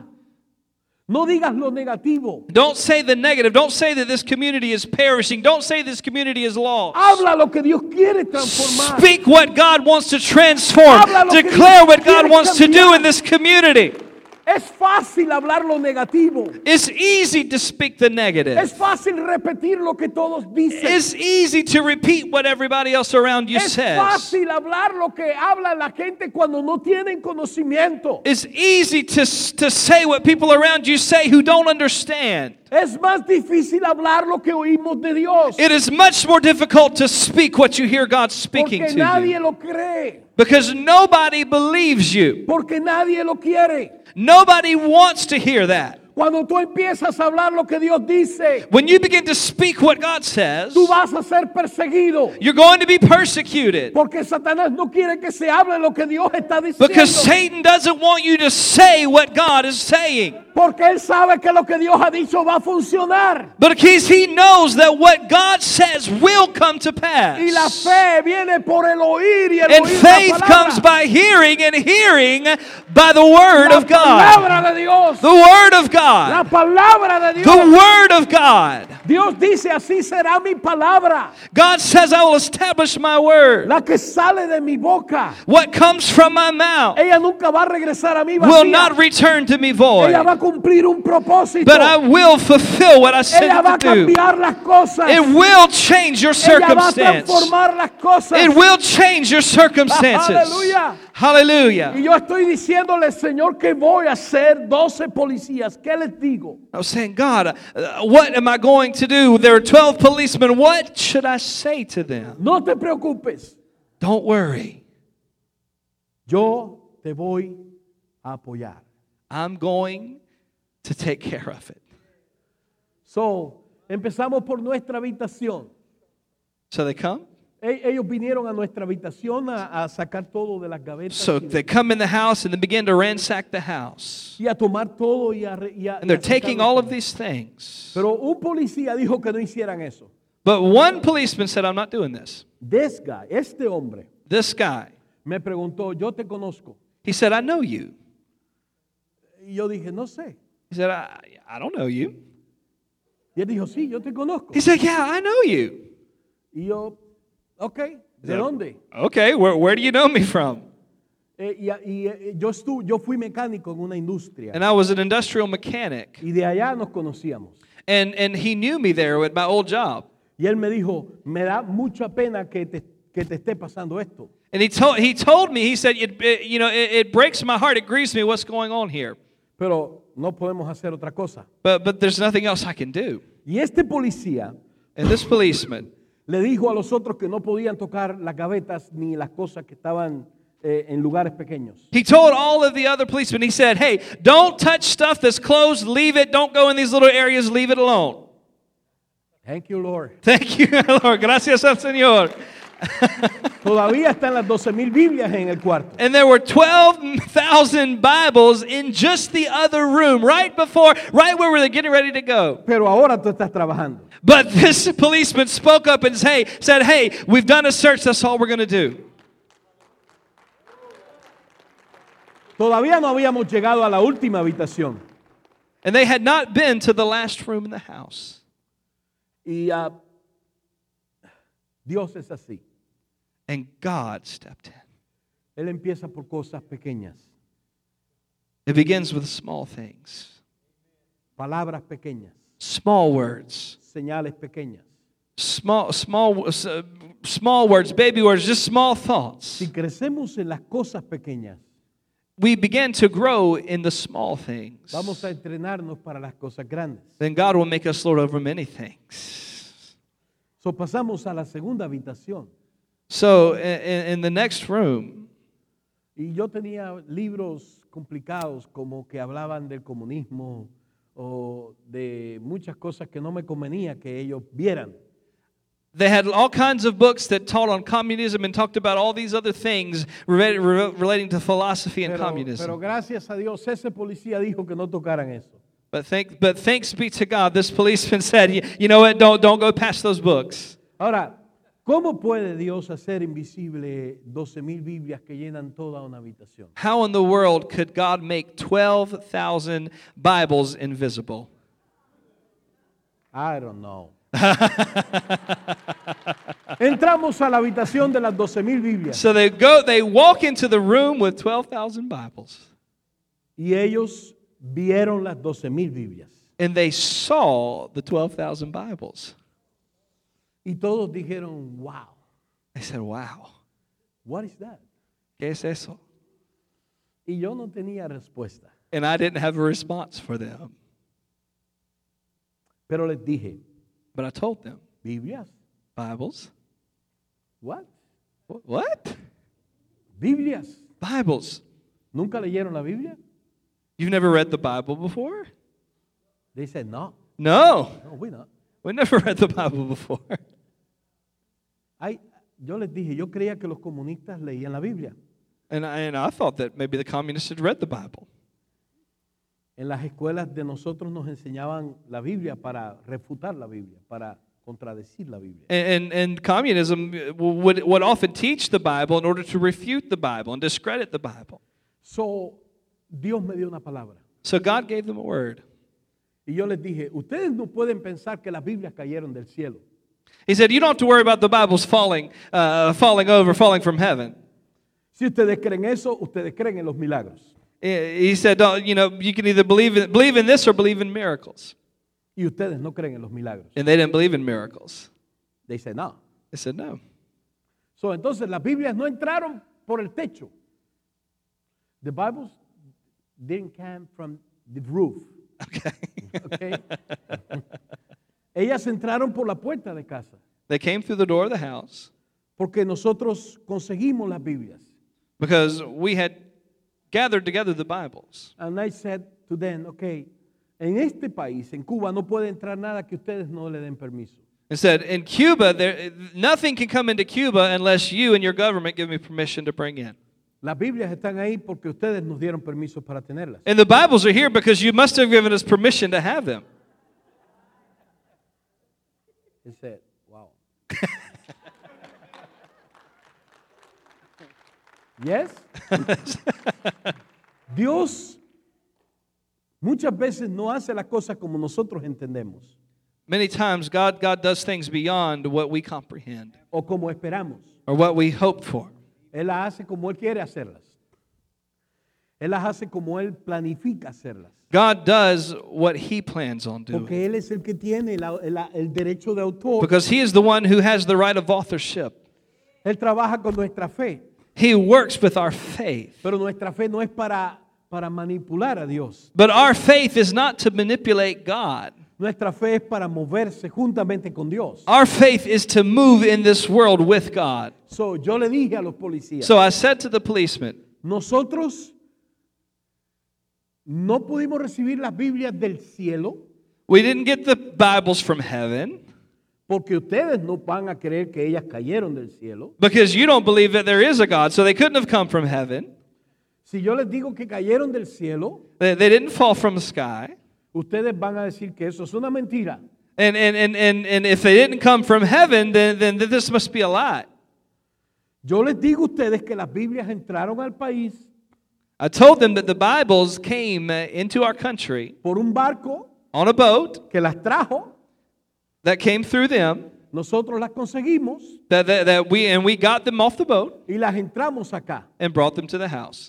No digas lo negativo. Don't say the negative. Don't say that this community is perishing. Don't say this community is lost. Habla lo que Dios quiere transformar. Speak what God wants to transform. Habla lo que Declare Dios what God quiere wants to do cambiar. in this community. Es fácil hablar lo negativo. It's easy to speak the negative. Es fácil repetir lo que todos dicen. It's easy to repeat what everybody else around you Es says. fácil hablar lo que habla la gente cuando no tienen conocimiento. It's easy to say what people around you say who don't understand. Es más difícil hablar lo que oímos de Dios. It is much more difficult to speak what you hear God speaking Porque to nadie you. lo cree. Because nobody believes you. Porque nadie lo quiere. Nobody wants to hear that. Cuando tú empiezas a hablar lo que Dios dice, When you begin to speak what God says, tú vas a ser perseguido. you're going to be persecuted. Porque Satanás no quiere que se hable lo que Dios está Because diciendo. Satan doesn't want you to say what God is saying. Porque él sabe que lo que Dios ha dicho va a funcionar. But because he knows that what God says will come to pass. Y la fe viene por el oír y el And oír faith la comes palabra. by hearing, and hearing by the Word La of God. palabra de Dios. The Word of La God. palabra de The Dios. Word of God. Dios dice, así será mi palabra. God says, I will establish my Word. La que sale de mi boca. What comes from my mouth Ella nunca va a regresar a mí will vacía. not return to me void. Ella va a cumplir un propósito. But I will fulfill what I said Ella va a to do. cambiar las cosas. It will change your Ella va a circumstance. transformar las cosas. It will change your circumstances. Aleluya. Hallelujah. Y yo estoy diciéndole, Señor, que voy a hacer 12 policías. ¿Qué les digo? I was saying, God, what am I going to do? There are 12 policemen. What should I say to them? No te preocupes. Don't worry. Yo te voy a apoyar. I'm going to take care of it. So, empezamos por nuestra habitación. So they come. Ellos vinieron a nuestra habitación a sacar todo de las gavetas So y, they come in the house and they begin to ransack the house. y a tomar todo y a And they're taking all of sacarlo. these things. Pero un policía dijo que no hicieran eso. But one policeman said, I'm not doing this. This guy, este hombre, This guy, me preguntó, yo te conozco. he said, I know you. Y yo dije, no sé. He said, I don't know you. Y él dijo, sí, yo te conozco. He said, yeah, I know you. Y yo, ok, ¿de dónde? Okay, where do you know me from? Yo fui mecánico en una industria. And I was an industrial mechanic. Y de allá nos conocíamos. And he knew me there at my old job. Y él me dijo, me da mucha pena que te esté pasando esto. And he told me, he said, it breaks my heart, it grieves me what's going on here. Pero no podemos hacer otra cosa. But there's nothing else I can do. Y este policía And this policeman, le dijo a los otros que no podían tocar las gavetas ni las cosas que estaban en lugares pequeños. he told all of the other policemen, he said, hey, don't touch stuff that's closed, leave it, don't go in these little areas, leave it alone. Thank you, Lord. Thank you, Lord. Gracias al Señor. Todavía están las 12,000 Biblias en el cuarto. And there were 12,000 Bibles in just the other room, right where we were getting ready to go. Pero ahora tú estás trabajando. But this policeman spoke up and said, hey, we've done a search, that's all we're going to do. Todavía no habíamos llegado a la última habitación. And they had not been to the last room in the house. Y Dios es así. And God stepped in. Él empieza por cosas pequeñas, It begins with small things, palabras pequeñas, small words, señales pequeñas. small words, baby words, just small thoughts. Si crecemos en las cosas pequeñas, We begin to grow in the small things. vamos a entrenarnos para las cosas grandes. Then God will make us Lord over many things. So pasamos a la segunda habitación. So in the next room, Y yo tenía libros complicados como que hablaban del comunismo o de muchas cosas que no me convenía que ellos vieran. they had all kinds of books that taught on communism and talked about all these other things relating to philosophy and Pero communism. gracias a Dios ese policía dijo que no tocaran eso. But thanks be to God, this policeman said, you know what, don't go past those books. Ahora, ¿cómo puede Dios hacer invisible 12,000 Biblias que llenan toda una habitación? How in the world could God make 12,000 Bibles invisible? I don't know. Entramos a la habitación de las 12,000 Biblias So they walk into the room with 12,000 Bibles. y ellos vieron las 12,000 Biblias. And they saw the 12,000 Bibles. Y todos dijeron, wow, They said, wow, what is that? ¿qué es eso? Y yo no tenía respuesta. And I didn't have a response for them. Pero les dije, But I told them, ¿Biblias? Bibles? What? What? ¿Biblias? Bibles. ¿Nunca leyeron la Biblia? You've never read the Bible before? They said, no, No, we not. we never read the Bible before. Yo les dije, yo creía que los comunistas leían la Biblia. And I thought that maybe the communists had read the Bible. En las escuelas de nosotros nos enseñaban la Biblia para refutar la Biblia, para contradecir la Biblia. And communism would often teach the Bible in order to refute the Bible and discredit the Bible. So, Dios me dio una palabra. So God gave them a word. Y yo les dije, ustedes no pueden pensar que las Biblias cayeron del cielo. He said, you don't have to worry about the Bibles falling from heaven. Si ustedes creen eso, ustedes creen en los milagros. He said, you can either believe in this or believe in miracles. Y ustedes no creen en los milagros. And they didn't believe in miracles. They said, no. They said, no. So, entonces las Biblias no entraron por el techo. The Bibles didn't come from the roof. Okay. Okay? Ellas entraron por la puerta de casa. They came through the door of the house Porque nosotros conseguimos las Biblias. because we had gathered together the Bibles. And I said to them, okay, en este país, en Cuba, no puede entrar nada que ustedes no le den permiso. And said, in Cuba, nothing can come into Cuba unless you and your government give me permission to bring in. Las Biblias están ahí porque ustedes nos dieron permiso para tenerlas. And the Bibles are here because you must have given us permission to have them. He said, wow. Yes? Dios muchas veces no hace las cosas como nosotros entendemos. Many times God does things beyond what we comprehend o como esperamos. or what we hope for. Él las hace como Él quiere hacerlas. Él las hace como Él planifica hacerlas. God does what He plans on doing Porque Él es el que tiene el derecho de autor. because He is the one who has the right of authorship. Él trabaja con nuestra fe. He works with our faith. Pero nuestra fe no es para manipular a Dios. But our faith is not to manipulate God. Nuestra fe es para moverse juntamente con Dios. Our faith is to move in this world with God. So, yo le dije a los policías, So I said to the policeman, nosotros no pudimos recibir las Biblias del cielo we didn't get the Bibles from heaven porque ustedes no van a creer que ellas cayeron del cielo. because you don't believe that there is a God, so they couldn't have come from heaven. Si yo les digo que cayeron del cielo, They didn't fall from the sky. ustedes van a decir que eso es una mentira. And if they didn't come from heaven, then this must be a lie. Yo les digo a ustedes que las Biblias entraron al país I told them that the Bibles came into our country por un barco on a boat que las trajo, that came through them, nosotros las conseguimos that we got them off the boat y las entramos acá. and brought them to the house.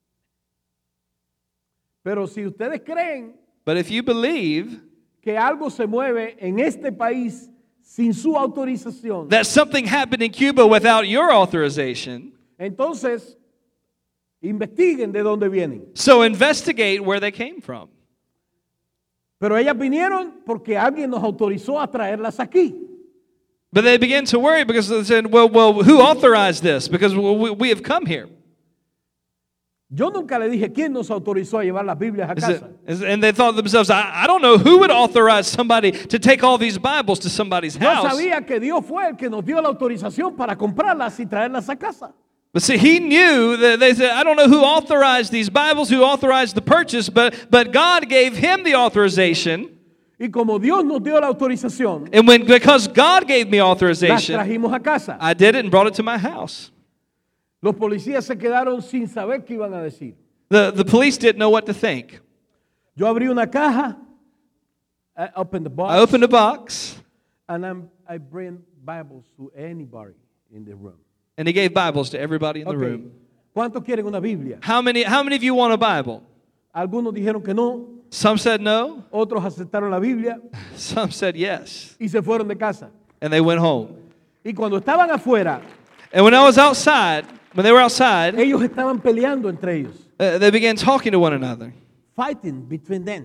Pero si ustedes creen But if you believe que algo se mueve en este país sin su autorización, that something happened in Cuba without your authorization, entonces investiguen de dónde vienen. so investigate where they came from. Pero ellas vinieron porque alguien nos autorizó a traerlas aquí. But they began to worry because they said, well, who authorized this? Because we have come here. Yo nunca le dije quién nos autorizó a llevar las Biblias a casa. And they thought to themselves, I don't know who would authorize somebody to take all these Bibles to somebody's Yo house. sabía que Dios fue el que nos dio la autorización para comprarlas y traerlas a casa. But see, he knew that they said, I don't know who authorized these Bibles, who authorized the purchase, but God gave him the authorization. Y como Dios nos dio la autorización, And because God gave me las authorization, trajimos a casa. I did it and brought it to my house. Los policías se quedaron sin saber qué iban a decir. The police didn't know what to think. Yo abrí una caja, I opened the box, I opened a box, and I bring Bibles to anybody in the room. and he gave Bibles to everybody in the Okay. room. ¿Cuántos quieren una Biblia? How many of you want a Bible? Algunos dijeron que no, Some said no, otros aceptaron la Biblia some said yes, y se fueron de casa. and they went home. Y cuando estaban afuera, And when they were outside, ellos estaban peleando entre ellos. they began talking to one another. Fighting between them.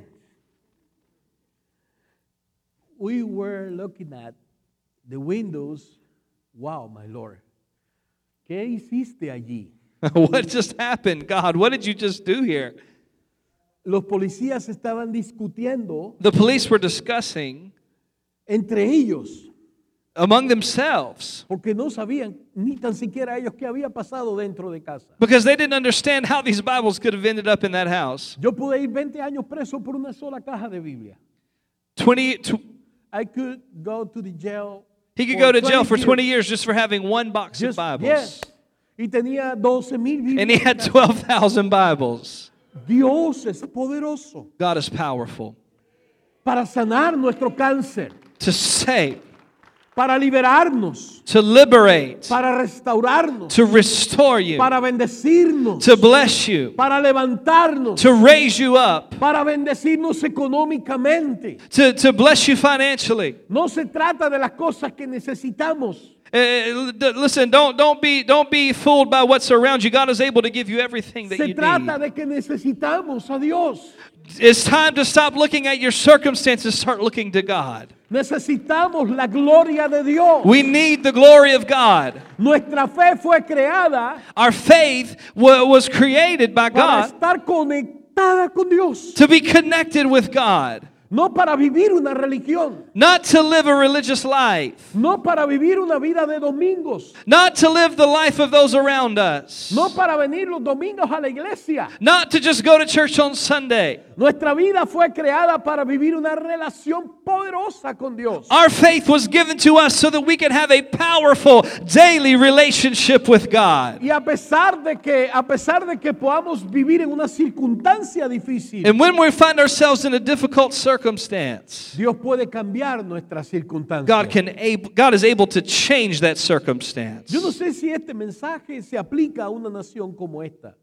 We were looking at the windows. Wow, my Lord. ¿Qué hiciste allí? What just happened? God, what did you just do here? Los policías estaban discutiendo The police were discussing entre ellos among themselves porque no sabían ni tan siquiera ellos qué había pasado dentro de casa. because they didn't understand how these Bibles could have ended up in that house. Yo pude ir 20 años preso por una sola caja de Biblia. I could go to the jail. He could for go to jail for 20 years. years just for having one box of Just- Bibles. yes. Y tenía 12,000 Biblias. And he had 12,000 Bibles. Dios es poderoso God is powerful para sanar nuestro cáncer, to save, para liberarnos, to liberate, para restaurarnos, to restore you, para bendecirnos, to bless you, para levantarnos, to raise you up, para bendecirnos económicamente. to bless you financially. No se trata de las cosas que necesitamos. Listen, don't be fooled by what's around you. God is able to give you everything that Se you trata need. de que necesitamos a Dios. It's time to stop looking at your circumstances, start looking to God. Necesitamos la gloria de Dios. We need the glory of God. Nuestra fe fue creada Our faith was created by para God estar conectada con Dios, to be connected with God, no para vivir una religión, not to live a religious life, no para vivir una vida de domingos, not to live the life of those around us, no para venir los domingos a la iglesia. not to just go to church on Sunday. Nuestra vida fue creada para vivir una relación poderosa con Dios. Our faith was given to us so that we could have a powerful daily relationship with God. Y a pesar de que podamos vivir en una circunstancia difícil, And when we find ourselves in a difficult circumstance, circumstance. Dios puede cambiar nuestras circunstancias. God is able to change that circumstance. Yo no sé si este mensaje se aplica a una nación como esta.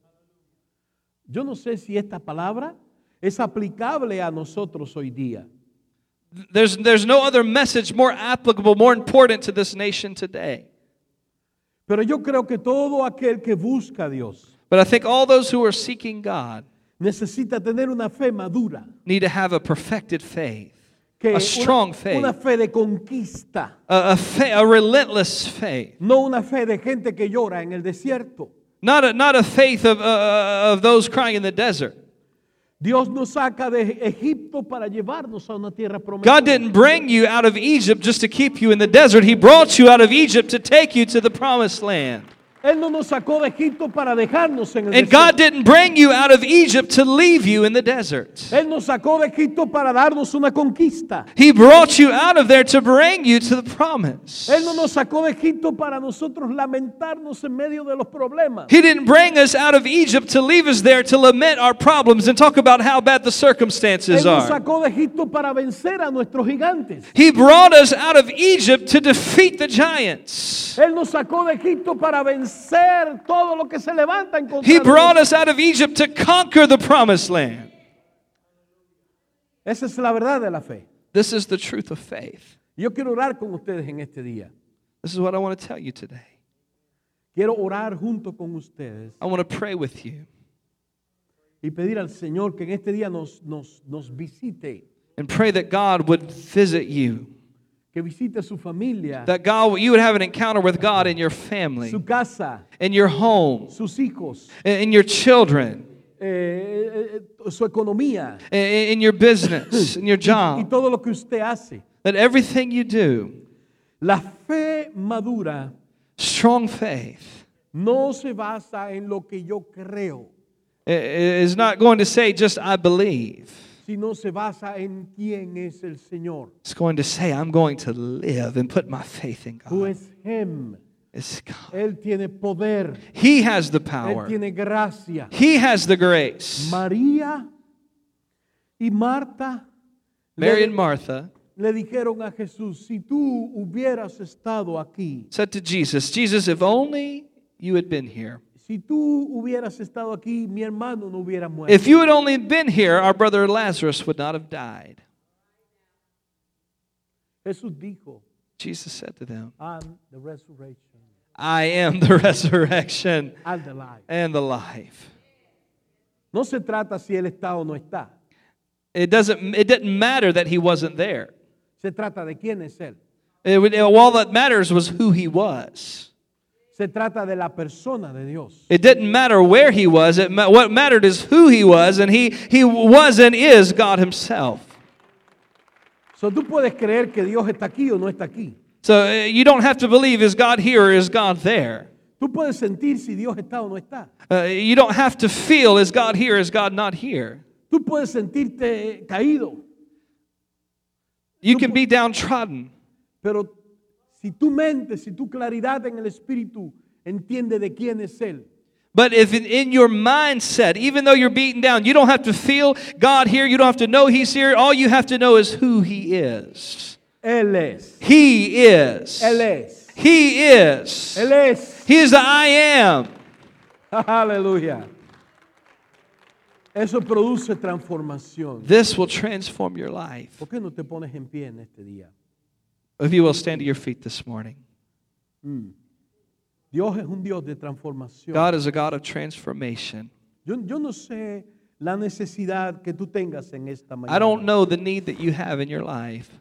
Yo no sé si esta palabra es aplicable a nosotros hoy día. There's no other message more applicable, more important to this nation today. Pero yo creo que todo aquel que busca a Dios But I think all those who are seeking God necesita tener una fe madura, need to have a perfected faith, que a strong faith, una fe de conquista, a relentless faith. no una fe de gente que llora en el desierto. Not a faith of those crying in the desert. Dios nos saca de Egipto para llevarnos a una tierra prometida. God didn't bring you out of Egypt just to keep you in the desert. He brought you out of Egypt to take you to the promised land. Él no nos sacó de Egipto para dejarnos en el And desierto. God didn't bring you out of Egypt to leave you in the desert. Él nos sacó de Egipto para darnos una conquista. He brought you out of there to bring you to the promise. Él no nos sacó de Egipto para nosotros lamentarnos en medio de los problemas. He didn't bring us out of Egypt to leave us there to lament our problems and talk about how bad the circumstances Él nos are. sacó de Egipto para vencer a nuestros gigantes. He brought us out of Egypt to defeat the giants. Él nos sacó de Egipto para vencer todo lo que se levanta en contra He de brought nosotros. us out of Egypt to conquer the promised land. Esa es la verdad de la fe. This is the truth of faith. Yo quiero orar con ustedes en este día. This is what I want to tell you today. Quiero orar junto con ustedes I want to pray with you y pedir al Señor que en este día nos visite, and pray that God would visit you, que visite su familia, that you would have an encounter with God in your family, su casa, in your home, sus hijos, in your children, su economía in your business, in your y job, todo lo que usted hace. that everything you do, La fe madura strong faith, no se basa en lo que yo creo, is not going to say just I believe. sino se basa en quién es el Señor. It's going to say I'm going to live and put my faith in Who God. es Him? It's God. Él tiene poder, He has the Él power. tiene gracia. He has the grace. María y Marta Mary and Martha le dijeron a Jesús, si tú hubieras estado aquí, said to Jesus, Jesus, if only you had been here. si tú hubieras estado aquí, mi hermano no hubiera muerto. If you had only been here, our brother Lazarus would not have died. Jesús dijo, Jesus said to them, I'm the resurrection I am the resurrection and the life. and the life. No se trata si Él está o no está. It didn't matter that he wasn't there. Se trata de quién es Él. All that matters was who he was. Se trata de la persona de Dios. It didn't matter where he was. What mattered is who he was, and he was and is God himself. So, tú puedes creer que Dios está aquí o no está aquí. So you don't have to believe, is God here or is God there? Tú puedes sentir si Dios está o no está. You don't have to feel, is God here or is God not here? Tú puedes sentirte caído, You can be downtrodden. pero si tu mente, si tu claridad en el Espíritu entiende de quién es Él, But if in your mindset, even though you're beaten down, you don't have to feel God here, you don't have to know He's here, all you have to know is who He is. Él es. He is. Él es. He is. Él es. He is the I am. Aleluya. Eso produce transformación. This will transform your life. ¿Por qué no te pones en pie en este día? If you will stand to your feet this morning. Dios es un Dios de transformación. God is a God of transformation. Yo no sé la necesidad que tú tengas en esta mañana. I don't know the need that you have in your life.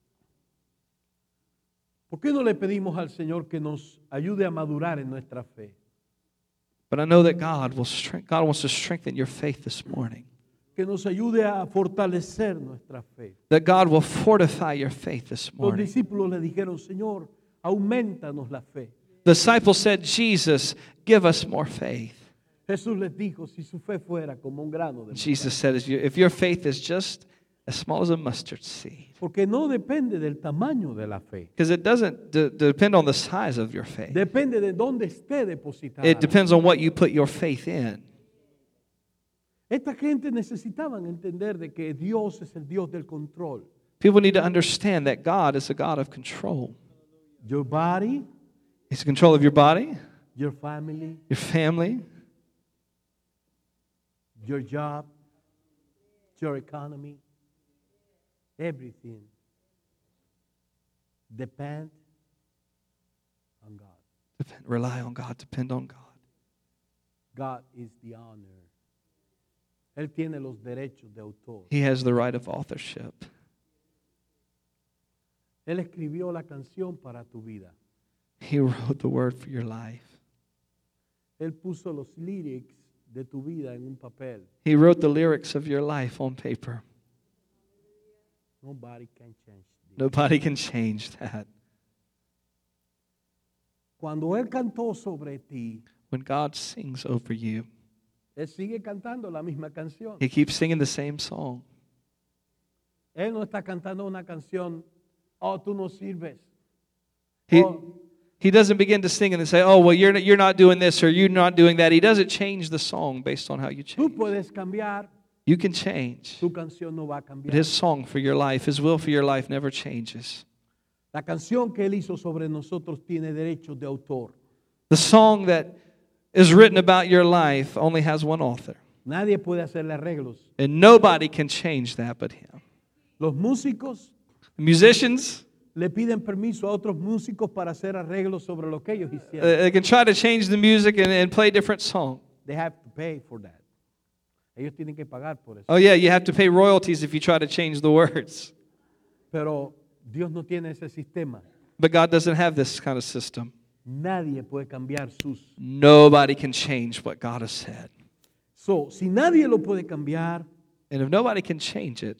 ¿Por qué no le pedimos al Señor que nos ayude a madurar en nuestra fe? But I know that God wants to strengthen your faith this morning. Que nos ayude a fortalecer nuestra fe. That God will fortify your faith this Los morning. discípulos le dijeron, Señor, aumentanos la fe. The disciples said, Jesus, give us more faith. Jesús les dijo, si su fe fuera como un grano de Jesus said, if your faith is just as small as a mustard seed. Porque no depende del tamaño de la fe. Because it doesn't depend on the size of your faith. Depende de dónde esté depositada. It depends on what you put your faith in. Esta gente necesitaban entender de que Dios es el Dios del control. People need to understand that God is a God of control. Your body, He's in control of your body, your family, your family, your job, your economy, everything depend on God. Rely on God, depend on God. God is the honor. Él tiene los derechos de autor. He has the right of authorship. Él escribió la canción para tu vida. He wrote the word for your life. Él puso los lyrics de tu vida en un papel. He wrote the lyrics of your life on paper. Nobody can change this. Nobody can change that. Cuando Él cantó sobre ti, When God sings over you, Él sigue cantando la misma canción. He keeps singing the same song. Él no está cantando una canción, oh, tú no sirves. He, Oh, he doesn't begin to sing and say, oh, well, you're not doing this or you're not doing that. He doesn't change the song based on how you tú change. puedes cambiar, You can change. tu canción no va a But cambiar. His song for your life, His will for your life never changes. La canción que Él hizo sobre nosotros tiene derechos de autor. The song that is written about your life only has one author. Nadie puede hacerle arreglos. And nobody can change that but Him. Los músicos Musicians, le piden permiso a otros músicos para hacer arreglos sobre lo que ellos hicieron. they can try to change the music and play different songs. They have to pay for that. Ellos tienen que pagar por eso. Oh yeah, you have to pay royalties if you try to change the words. Pero Dios no tiene ese sistema. But God doesn't have this kind of system. Nadie puede cambiar sus. Nobody can change what God has said. So, si nadie lo puede cambiar, And if nobody can change it,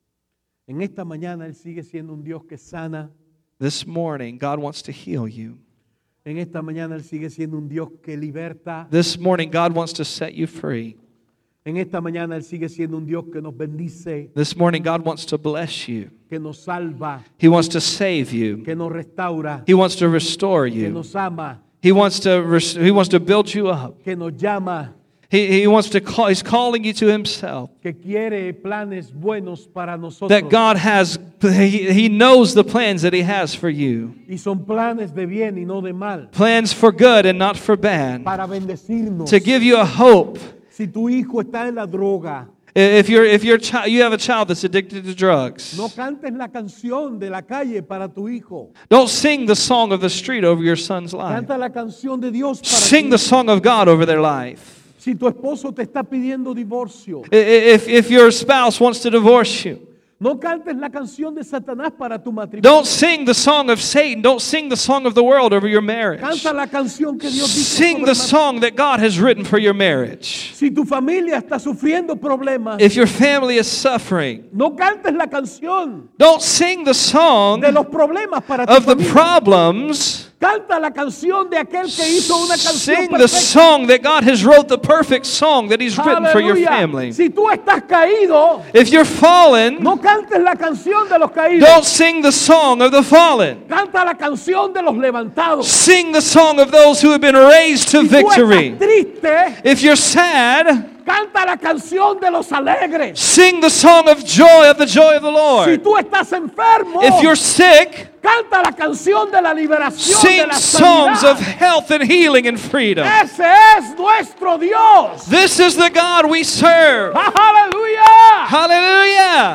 en esta mañana Él sigue siendo un Dios que sana. this morning God wants to heal you. En esta mañana Él sigue siendo un Dios que liberta. This morning God wants to set you free. En esta mañana Él sigue siendo un Dios que nos bendice, This morning God wants to bless you. que nos salva, He wants to save you. que nos restaura, He wants to restore que you. nos ama, He wants to build you up. que nos llama, He wants to call, He's calling you to Himself. que quiere planes buenos para nosotros. That God has, He knows the plans that He has for you. Y son planes de bien y no de mal, Plans for good and not for bad. para bendecirnos. To give you a hope. Si tu hijo está en la droga, If you have a child that's addicted to drugs, no cantes la canción de la calle para tu hijo. don't sing the song of the street over your son's life. Canta la canción de Dios para Sing ti. the song of God over their life. Si tu esposo te está pidiendo divorcio, If your spouse wants to divorce you, no cantes la canción de Satanás para tu matrimonio. don't sing the song of Satan. Don't sing the song of the world over your marriage. Canta la canción que Dios dijo Sing sobre the el song that God has written for your marriage. Si tu familia está sufriendo problemas, If your family is suffering, no cantes la canción don't sing the song de los problemas para tu of the familia. problems. Canta la canción de aquel que hizo una canción Sing the perfecta. song that God has wrote, the perfect song that He's written for your Aleluya. family. Si tú estás caído, If you're fallen, no cantes la canción de los caídos. don't sing the song of the fallen. Canta la canción de los levantados. Sing the song of those who have been raised to Si tú victory. estás triste, If you're sad, canta la canción de los alegres. sing the song of the joy of the Si Lord. tú estás enfermo, If you're sick, canta la canción de la liberación, de sing la songs of sanidad. health and healing and freedom. Ese es nuestro Dios. This is the God we serve. Aleluya. Hallelujah.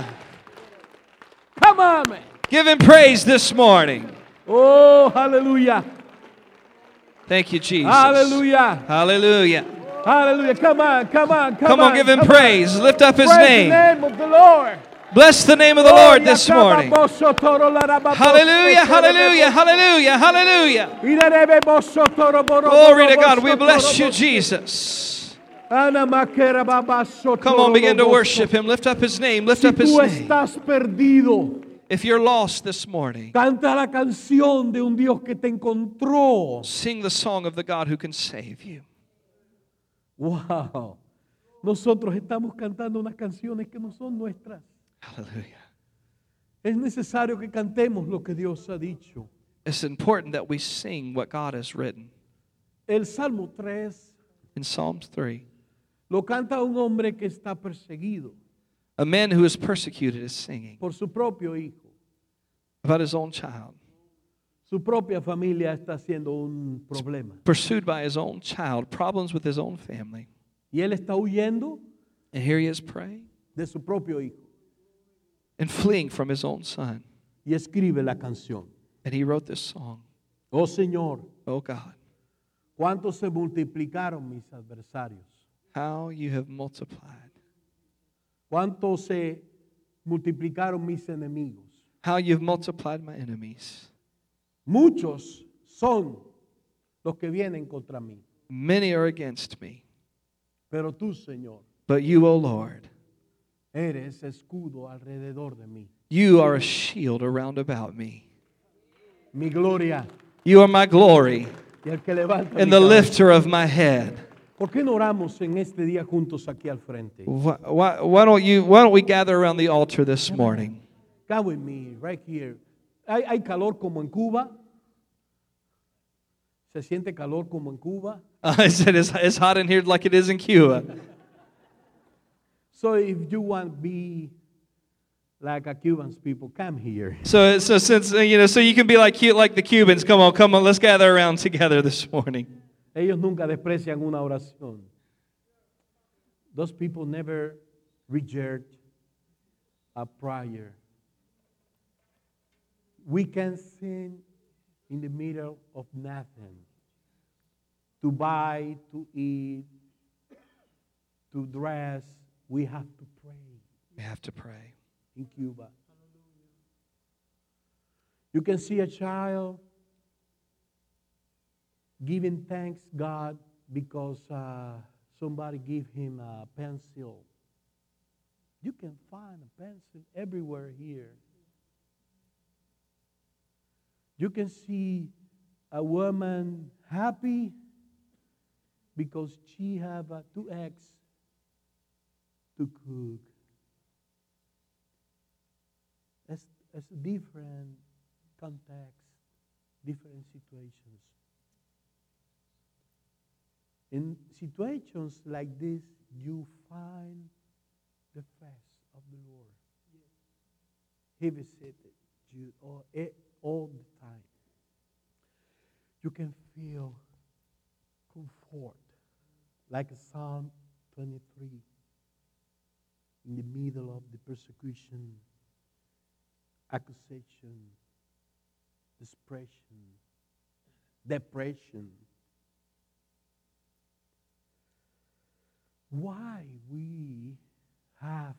Come on, man. Give Him praise this morning. Oh, aleluya. Thank you, Jesus. Hallelujah. Hallelujah. Hallelujah. Come on, come on, come Come on, give Him come praise. on. Lift up His Praise name. the name of the Lord. Bless the name of the Oh, Lord this morning. Hallelujah. Hallelujah, hallelujah, hallelujah, hallelujah. Glory to God. We bless you, Jesus. Come on, begin to worship Him. Lift up His name. Lift Si up His tú name. estás perdido, If you're lost this morning, canta la canción de un Dios que te encontró. sing the song of the God who can save you. Wow. Nosotros estamos cantando unas canciones que no son nuestras. Hallelujah. Es necesario que cantemos lo que Dios ha dicho. It's important that we sing what God has written. El Salmo 3 In Psalms 3, Lo canta un hombre que está perseguido A man who is persecuted is singing por su propio hijo. about his own child, Su propia familia está siendo un problema. pursued by his own child, problems with his own family. Y él está huyendo And here he is praying de su propio hijo. and fleeing from his own son. Y escribe la canción. And he wrote this song. Oh Señor, Oh God, cuánto se multiplicaron mis adversarios. how you have multiplied. Cuánto se multiplicaron mis enemigos. How you've multiplied my enemies. Muchos son los que vienen contra mí. Many are against me. Pero tú, Señor, But you, O Lord, eres escudo alrededor de mí. you are a shield around about me. Mi gloria You are my glory y el que levanta and mi the cabeza. lifter of my head. ¿Por qué no oramos en este día juntos aquí al frente? Why don't we gather around the altar this morning? Come with me, right here. ¿Hay calor como en Cuba? ¿Se siente calor como en Cuba? I said it's hot in here like it is in Cuba. So if you want to be like a Cuban people, come here. So since so you can be like the Cubans. Come on, let's gather around together this morning. Ellos nunca desprecian una oración. Those people never reject a prayer. We can sing in the middle of nothing. To buy, to eat, to dress, we have to pray We have to pray. in Cuba. You can see a child giving thanks God because somebody gave him a pencil. You can find a pencil everywhere here. You can see a woman happy because she have 2 eggs to cook. It's different context, different situations. In situations like this, you find the face of the Lord. He visited you all the time. You can feel comfort, like Psalm 23, in the middle of the persecution, accusation, depression. Why we have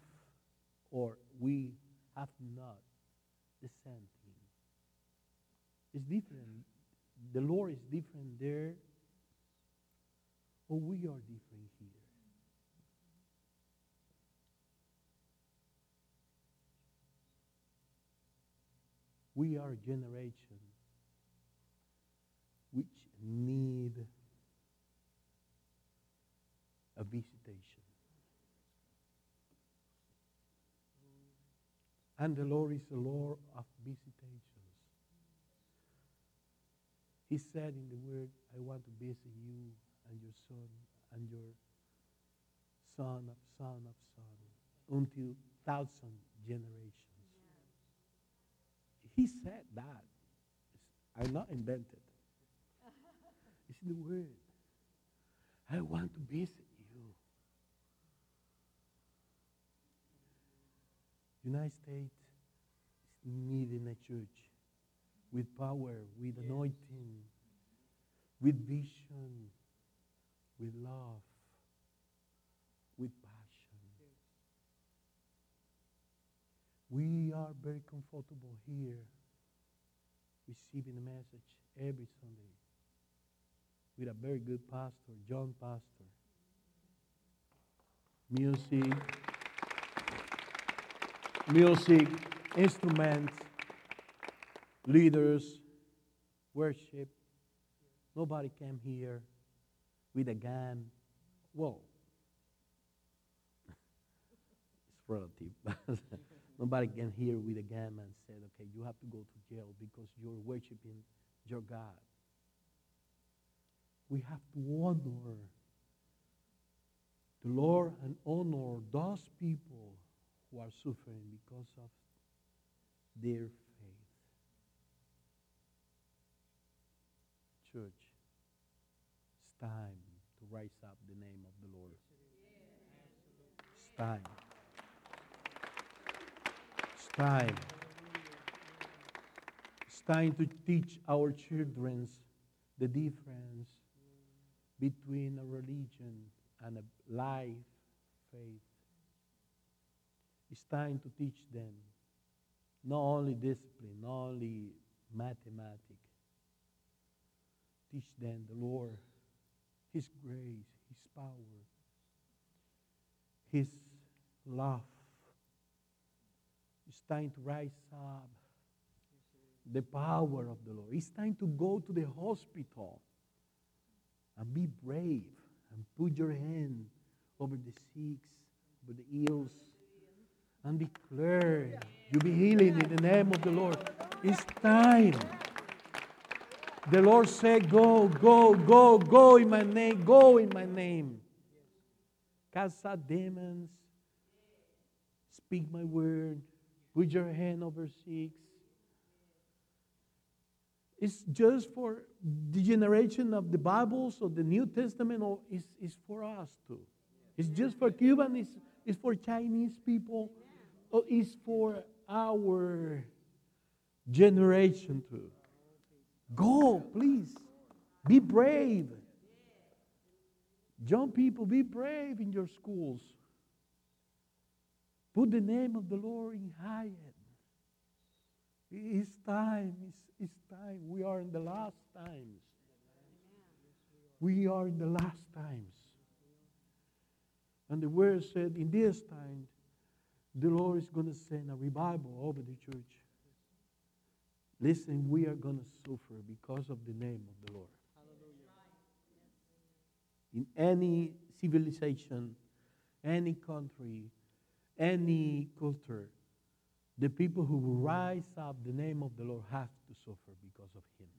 not the same thing? It's different. The Lord is different there, or we are different here. We are a generation which need a visitation. And the Lord is the Lord of visitations. He said in the word, I want to visit you and your son and your son of son of son until 1,000 generations. He said that. I'm not invented. It's in the word. I want to visit you. United States is needing a church with power, with anointing, with vision, with love, with passion. We are very comfortable here receiving a message every Sunday with a very good pastor, John Pastor. Music, instruments, leaders, worship. Nobody came here with a gun. Well, it's relative. Nobody came here with a gun and said, okay, you have to go to jail because you're worshiping your God. We have to honor the Lord and honor those people who are suffering because of their faith. Church, it's time to rise up the name of the Lord. It's time. It's time. It's time to teach our children the difference between a religion and a life faith. It's time to teach them not only discipline, not only mathematics. Teach them the Lord, His grace, His power, His love. It's time to rise up the power of the Lord. It's time to go to the hospital and be brave and put your hand over the sick, over the ills, and declare you be healing in the name of the Lord. It's time. The Lord said, go, go, go, go in my name, go in my name. Cast out demons. Speak my word. Put your hand over sick. It's just for the generation of the Bible, so the New Testament, or is for us too. It's just for Cubans, it's for Chinese people, or it's for our generation too. Go, please. Be brave. Young people, be brave in your schools. Put the name of the Lord in high. It's time. It's time. We are in the last times. We are in the last times. And the word said, in this time, the Lord is going to send a revival over the church. Listen, we are going to suffer because of the name of the Lord. In any civilization, any country, any culture, the people who rise up the name of the Lord have to suffer because of Him.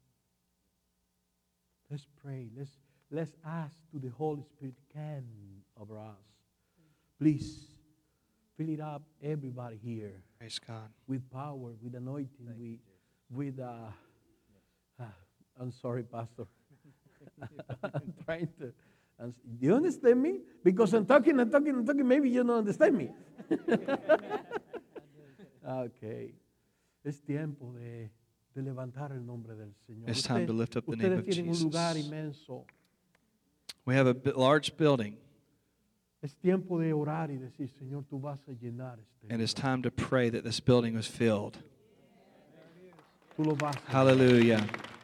Let's pray. Let's ask to the Holy Spirit come over us. Please, fill it up, everybody here. Praise God. With power, with anointing, with I'm sorry, Pastor. I'm trying to. Do you understand me? Because I'm talking, maybe you don't understand me. Okay. Es tiempo de levantar el nombre del Señor. It's time to lift up the name of Ustedes tienen un lugar Jesus. inmenso. We have a large building, Es tiempo de orar y decir, Señor, tú vas a llenar este and it's lugar. time to pray that this building was filled. Tú lo vas a llenar. Hallelujah.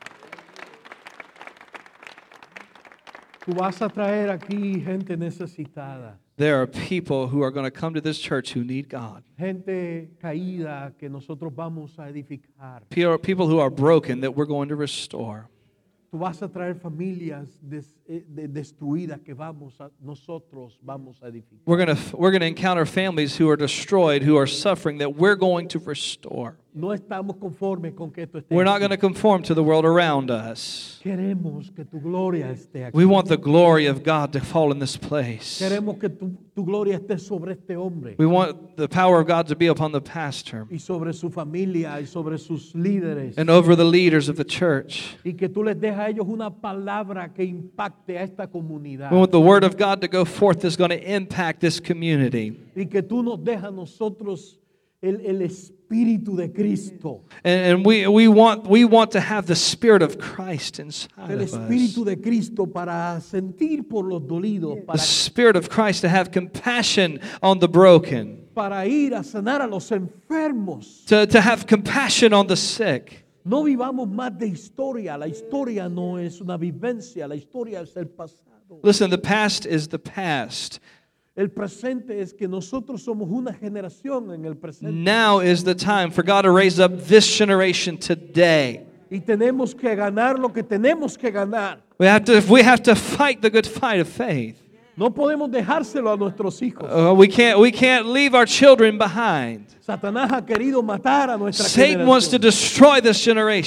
Tú vas a traer aquí gente necesitada. There are people who are going to come to this church who need God. Gente caída que nosotros vamos a edificar. People who are broken that we're going to restore. Tú vas a traer familias destruidas que nosotros vamos a edificar. We're going to encounter families who are destroyed, who are suffering, that we're going to restore. No estamos conformes con que esto esté We're not aquí. going to conform to the world around us. Queremos que tu gloria esté aquí. We want the glory of God to fall in this place. Queremos que tu gloria esté sobre este hombre We want the power of God to be upon the pastor y sobre su familia y sobre sus líderes. and over the leaders of the church. Y que tú les dejes a ellos una palabra que impacte a esta comunidad. We want the word of God to go forth that's going to impact this community. Y que tú nos dejas a nosotros el Espíritu de Cristo. And we want to have the Spirit of Christ inside El of us. Espíritu de Cristo para sentir por los dolidos, The Spirit of Christ to have compassion on the broken. para ir a sanar a los enfermos. To have compassion on the sick. No vivamos más de historia. La historia no es una vivencia, la historia es el pasado. Listen, the past is the past. El presente es que nosotros somos una generación en el presente. Now is the time for God to raise up this generation today. Y tenemos que ganar lo que tenemos que ganar. We have to fight the good fight of faith. No podemos dejárselo a nuestros hijos. We can't leave our children behind. Satanás ha querido matar a nuestra Satan wants to generación. destroy this generation.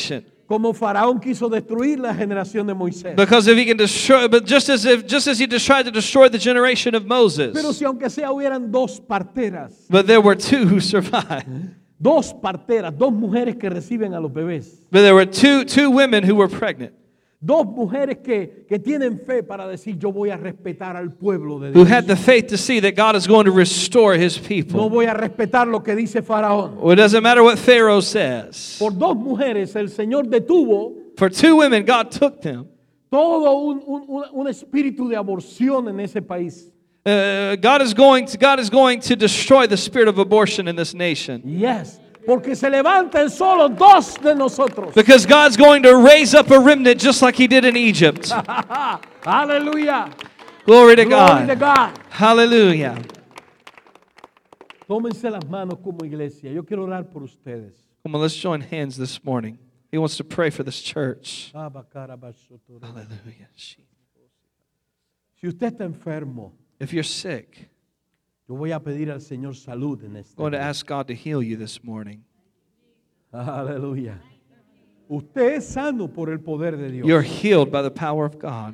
Como Faraón quiso destruir la generación de Moisés. Because if he can destroy, but just as he tried to destroy the generation of Pero Moses, si aunque sea hubieran dos parteras, but there were two who survived. dos parteras, dos mujeres que reciben a los bebés, But there were two women who were pregnant, dos mujeres que tienen fe para decir yo voy a respetar al pueblo de who Dios. had the faith to see that God is going to restore his No people. voy a respetar lo que dice Faraón. Well, it doesn't matter what Pharaoh says. Por dos mujeres el Señor detuvo For two women, God took them. todo un espíritu de aborción en ese país. God is going to destroy the spirit of abortion in this nation. Yes, porque se levantan solo dos de nosotros. Because God's going to raise up a remnant just like he did in Egypt. Aleluya. Glory to Glory to God. God. Hallelujah. Tómense las manos como iglesia. Yo quiero orar por ustedes. Come on, let's join hands this morning. He wants to pray for this church. Hallelujah. Hallelujah. Si usted está enfermo, If you're sick, yo voy a pedir al Señor salud en este I'm going to día. ask God to heal you this morning. Aleluya. Usted es sano por el poder de Dios. You're healed by the power of God.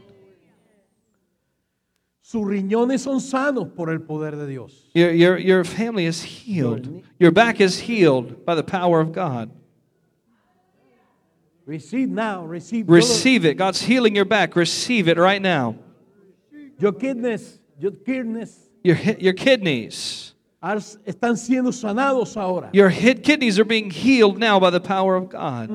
Sus riñones son sanos por el poder de Dios. Your family is healed. Your back is healed by the power of God. Receive now. Receive. Receive it. God's healing your back. Receive it right now. Your kidneys Your kidneys. están siendo sanados ahora. Your kidneys are being healed now by the power of God.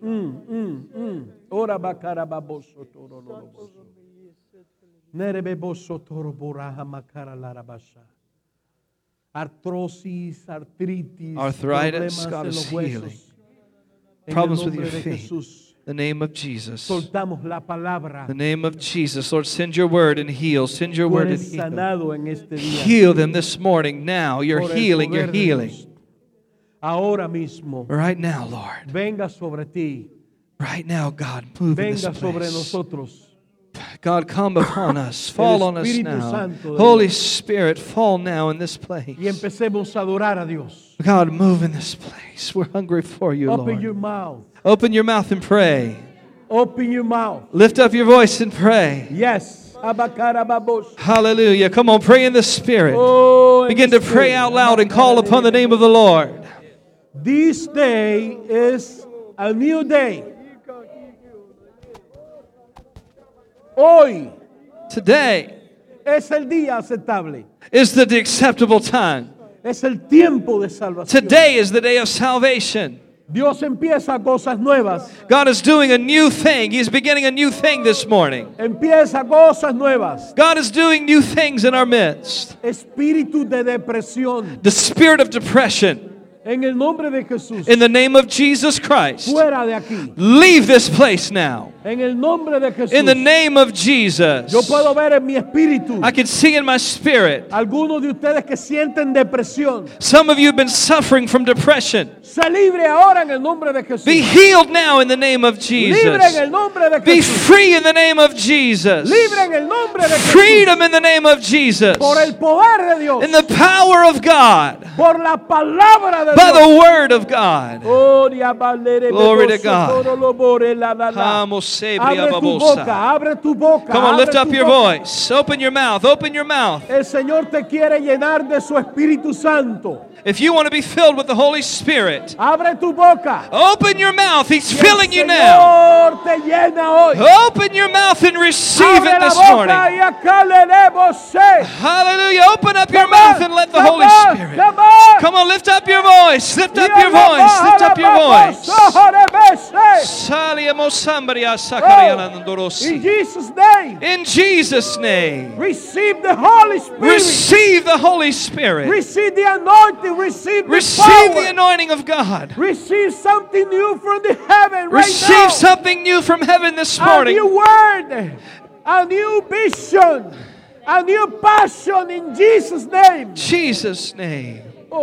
Ora bakara baboso toro loloboso. Nerebe boso toro boraja makara larabasha. Artrosis, artritis, Arthritis, problemas God en is los huesos. healing. En el Problems with nombre your de feet. Jesús, The name of Jesus. soltamos la palabra. The name of Jesus. Lord, send your word and heal. Send your Tú word and eres heal. sanado en este día. Heal them this morning now. You're Por el healing. You're poder de healing. Dios. Ahora mismo, Right now, Lord. venga sobre ti, Right now, God, move in this venga sobre place. nosotros. God, come upon us. Fall on us Espíritu now. Santo de Holy Dios. Spirit, fall now in this place. Y empecemos a adorar a Dios. God, move in this place. We're hungry for you, Open your Lord. mouth. Open your mouth and pray. Open your mouth. Lift up your voice and pray. Yes. Abakara babos. Hallelujah. Come on, pray in the Spirit. Oh, in Begin the to pray Spirit. out loud and call upon the name of the Lord. This day is a new day. Hoy Today es el día aceptable. is the acceptable time. Es el tiempo de salvación. Today is the day of salvation. Dios empieza cosas nuevas. God is doing a new thing. He's beginning a new thing this morning. Empieza cosas nuevas. God is doing new things in our midst. Espíritu de depresión. The spirit of depression, En el nombre de Jesús. in the name of Jesus Christ, Fuera de aquí. leave this place now. En el nombre de Jesús. In the name of Jesus. Yo puedo ver en mi espíritu I can see in my spirit. algunos de ustedes que sienten depresión. Some of you have been suffering from depression. Se libre ahora en el nombre de Jesús. Be healed now in the name of Libre en Jesus. el nombre de Be Jesús. free in the name of Jesus. Libre en el nombre de Jesús. Freedom in the name of Jesus. Por el poder de Dios. In the power of God. Por la palabra de By Dios. the word of God. Glory to God. Abre tu boca, abre tu boca. Come on, abre lift up tu your boca. voice. Open your mouth. Open your mouth. El Señor te quiere llenar de su Espíritu Santo. If you want to be filled with the Holy Spirit, Abre tu boca. open your mouth. He's El filling you now. Señor te llena hoy. Open your mouth and receive Abre it la this boca morning. y acá le demos. Hallelujah. Open up your Come mouth on, and let the come Holy on, Spirit. come on. Come on, lift up your voice. Lift up your voice. Lift up your voice. Saliamo somebody In asakarianandorosi. Jesus' name, In Jesus' name. receive the Holy Spirit. Receive the Holy Spirit. Receive the anointing. Receive the Receive power. the anointing of God. Receive something new from the heaven right Receive now. something new from heaven this A morning. new word, a new vision, a new passion in Jesus' name. Jesus' name.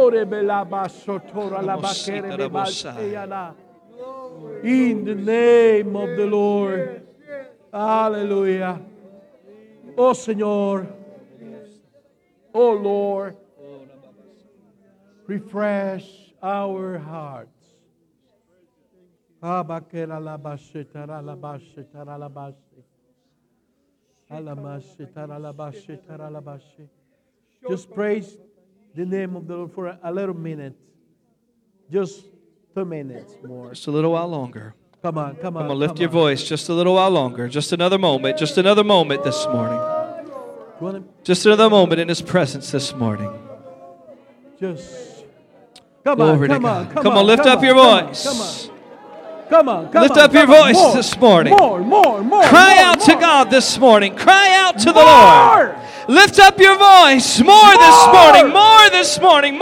In the name of the Lord. Hallelujah. Oh Señor. Oh Lord. Refresh our hearts. Just praise the name of the Lord for a little minute. Just 2 minutes more. Just a little while longer. Come on, come on. Come on, lift your voice just a little while longer. Just another moment this morning. You wanna Just another moment in His presence this morning. just come Glory on, to come on, God. come Come on, on, lift come up your on, voice. Come on. Come on, come Lift on, up your come on. voice More, this morning. More. Cry more, out to more. God this morning. Cry out to the More. Lord. Lift up your voice. More this morning. More this morning.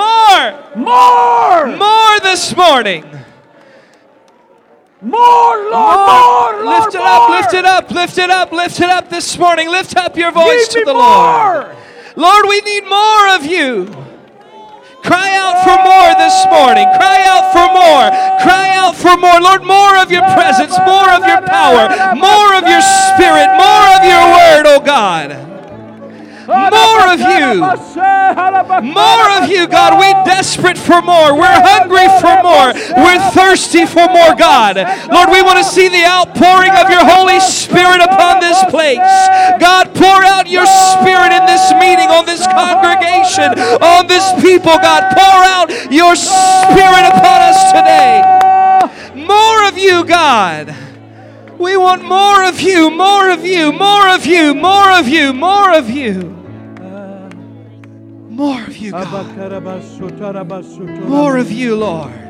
More this morning. More, Lord, more, Lift it up, lift it up, lift it up, lift it up this morning. Lift up your voice Give to me the more. Lord. Lord, we need more of you. Cry out for more this morning. Cry out for more. Cry out for more. Lord, more of your presence, more of your power, more of your spirit, more of your word, oh God. More of you. More of you, God. We're desperate for more. We're hungry for more. We're thirsty for more, God. Lord, we want to see the outpouring of your Holy Spirit upon this place. God, pour out your Spirit in this meeting, on this congregation, on this people, God. Pour out your Spirit upon us today. More of you, God. We want more of you, more of you, more of you, more of you, more of you. More of you, God. More of you, Lord.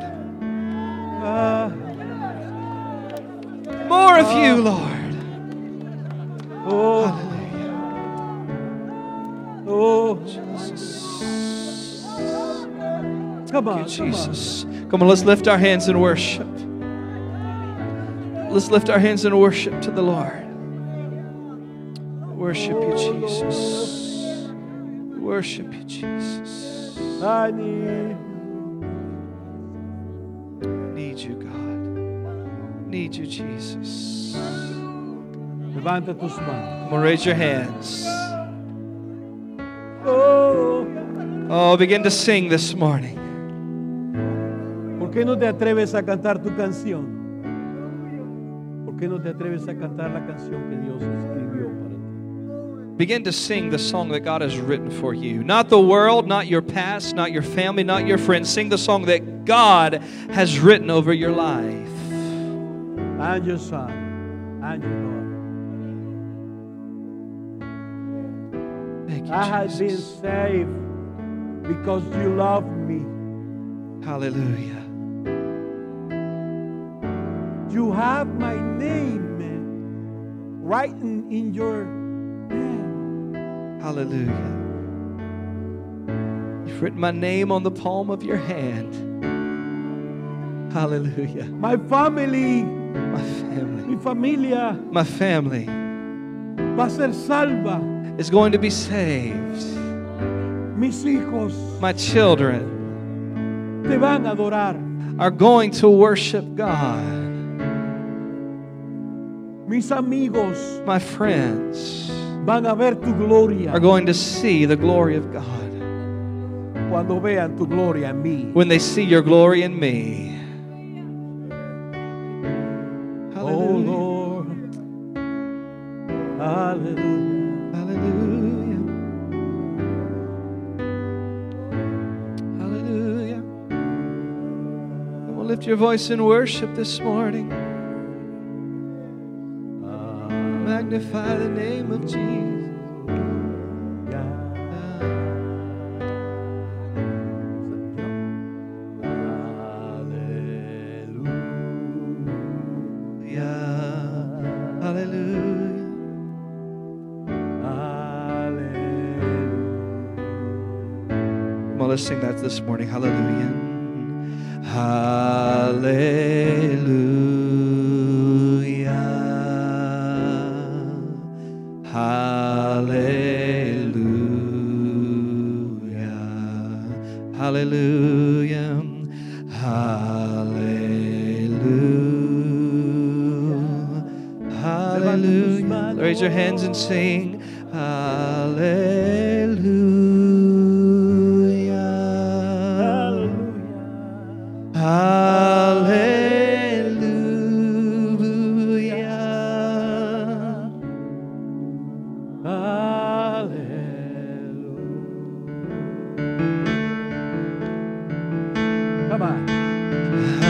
More of you, Lord. Come on, Thank you, Jesus. Come on, let's lift our hands in worship. Let's lift our hands in worship to the Lord. Worship you, Jesus. Worship you, Jesus. I need you, God. Need you, Jesus. Levanta tus manos. Come on, raise your hands. Oh, Oh, begin to sing this morning. ¿por qué no te atreves a cantar tu canción? ¿Por qué no te atreves a cantar la canción que Dios escribió para ti? Begin to sing the song that God has written for you. Not the world, not your past, not your family, not your friends. Sing the song that God has written over your life. And your son, and your daughter. Thank you, I have been Jesus. saved because you love me. Hallelujah. You have my name, man, written in your hand. Hallelujah. You've written my name on the palm of your hand. Hallelujah. My family, My family. mi familia My family va a ser salva. is going to be saved. Mis hijos My children te van a adorar. are going to worship God. Mis amigos My friends van a ver tu gloria are going to see the glory of God cuando vean tu gloria en mí. when they see your glory in me. Oh Hallelujah. Lord, hallelujah. Hallelujah. Hallelujah. Come on, lift your voice in worship this morning. Magnify the name of Jesus. Hallelujah. Come on, let's sing that this morning. Hallelujah. Hallelujah. Hallelujah. Hallelujah. Hallelujah. Hallelujah. Raise your hands and sing. Hallelujah. Hallelujah. Come on.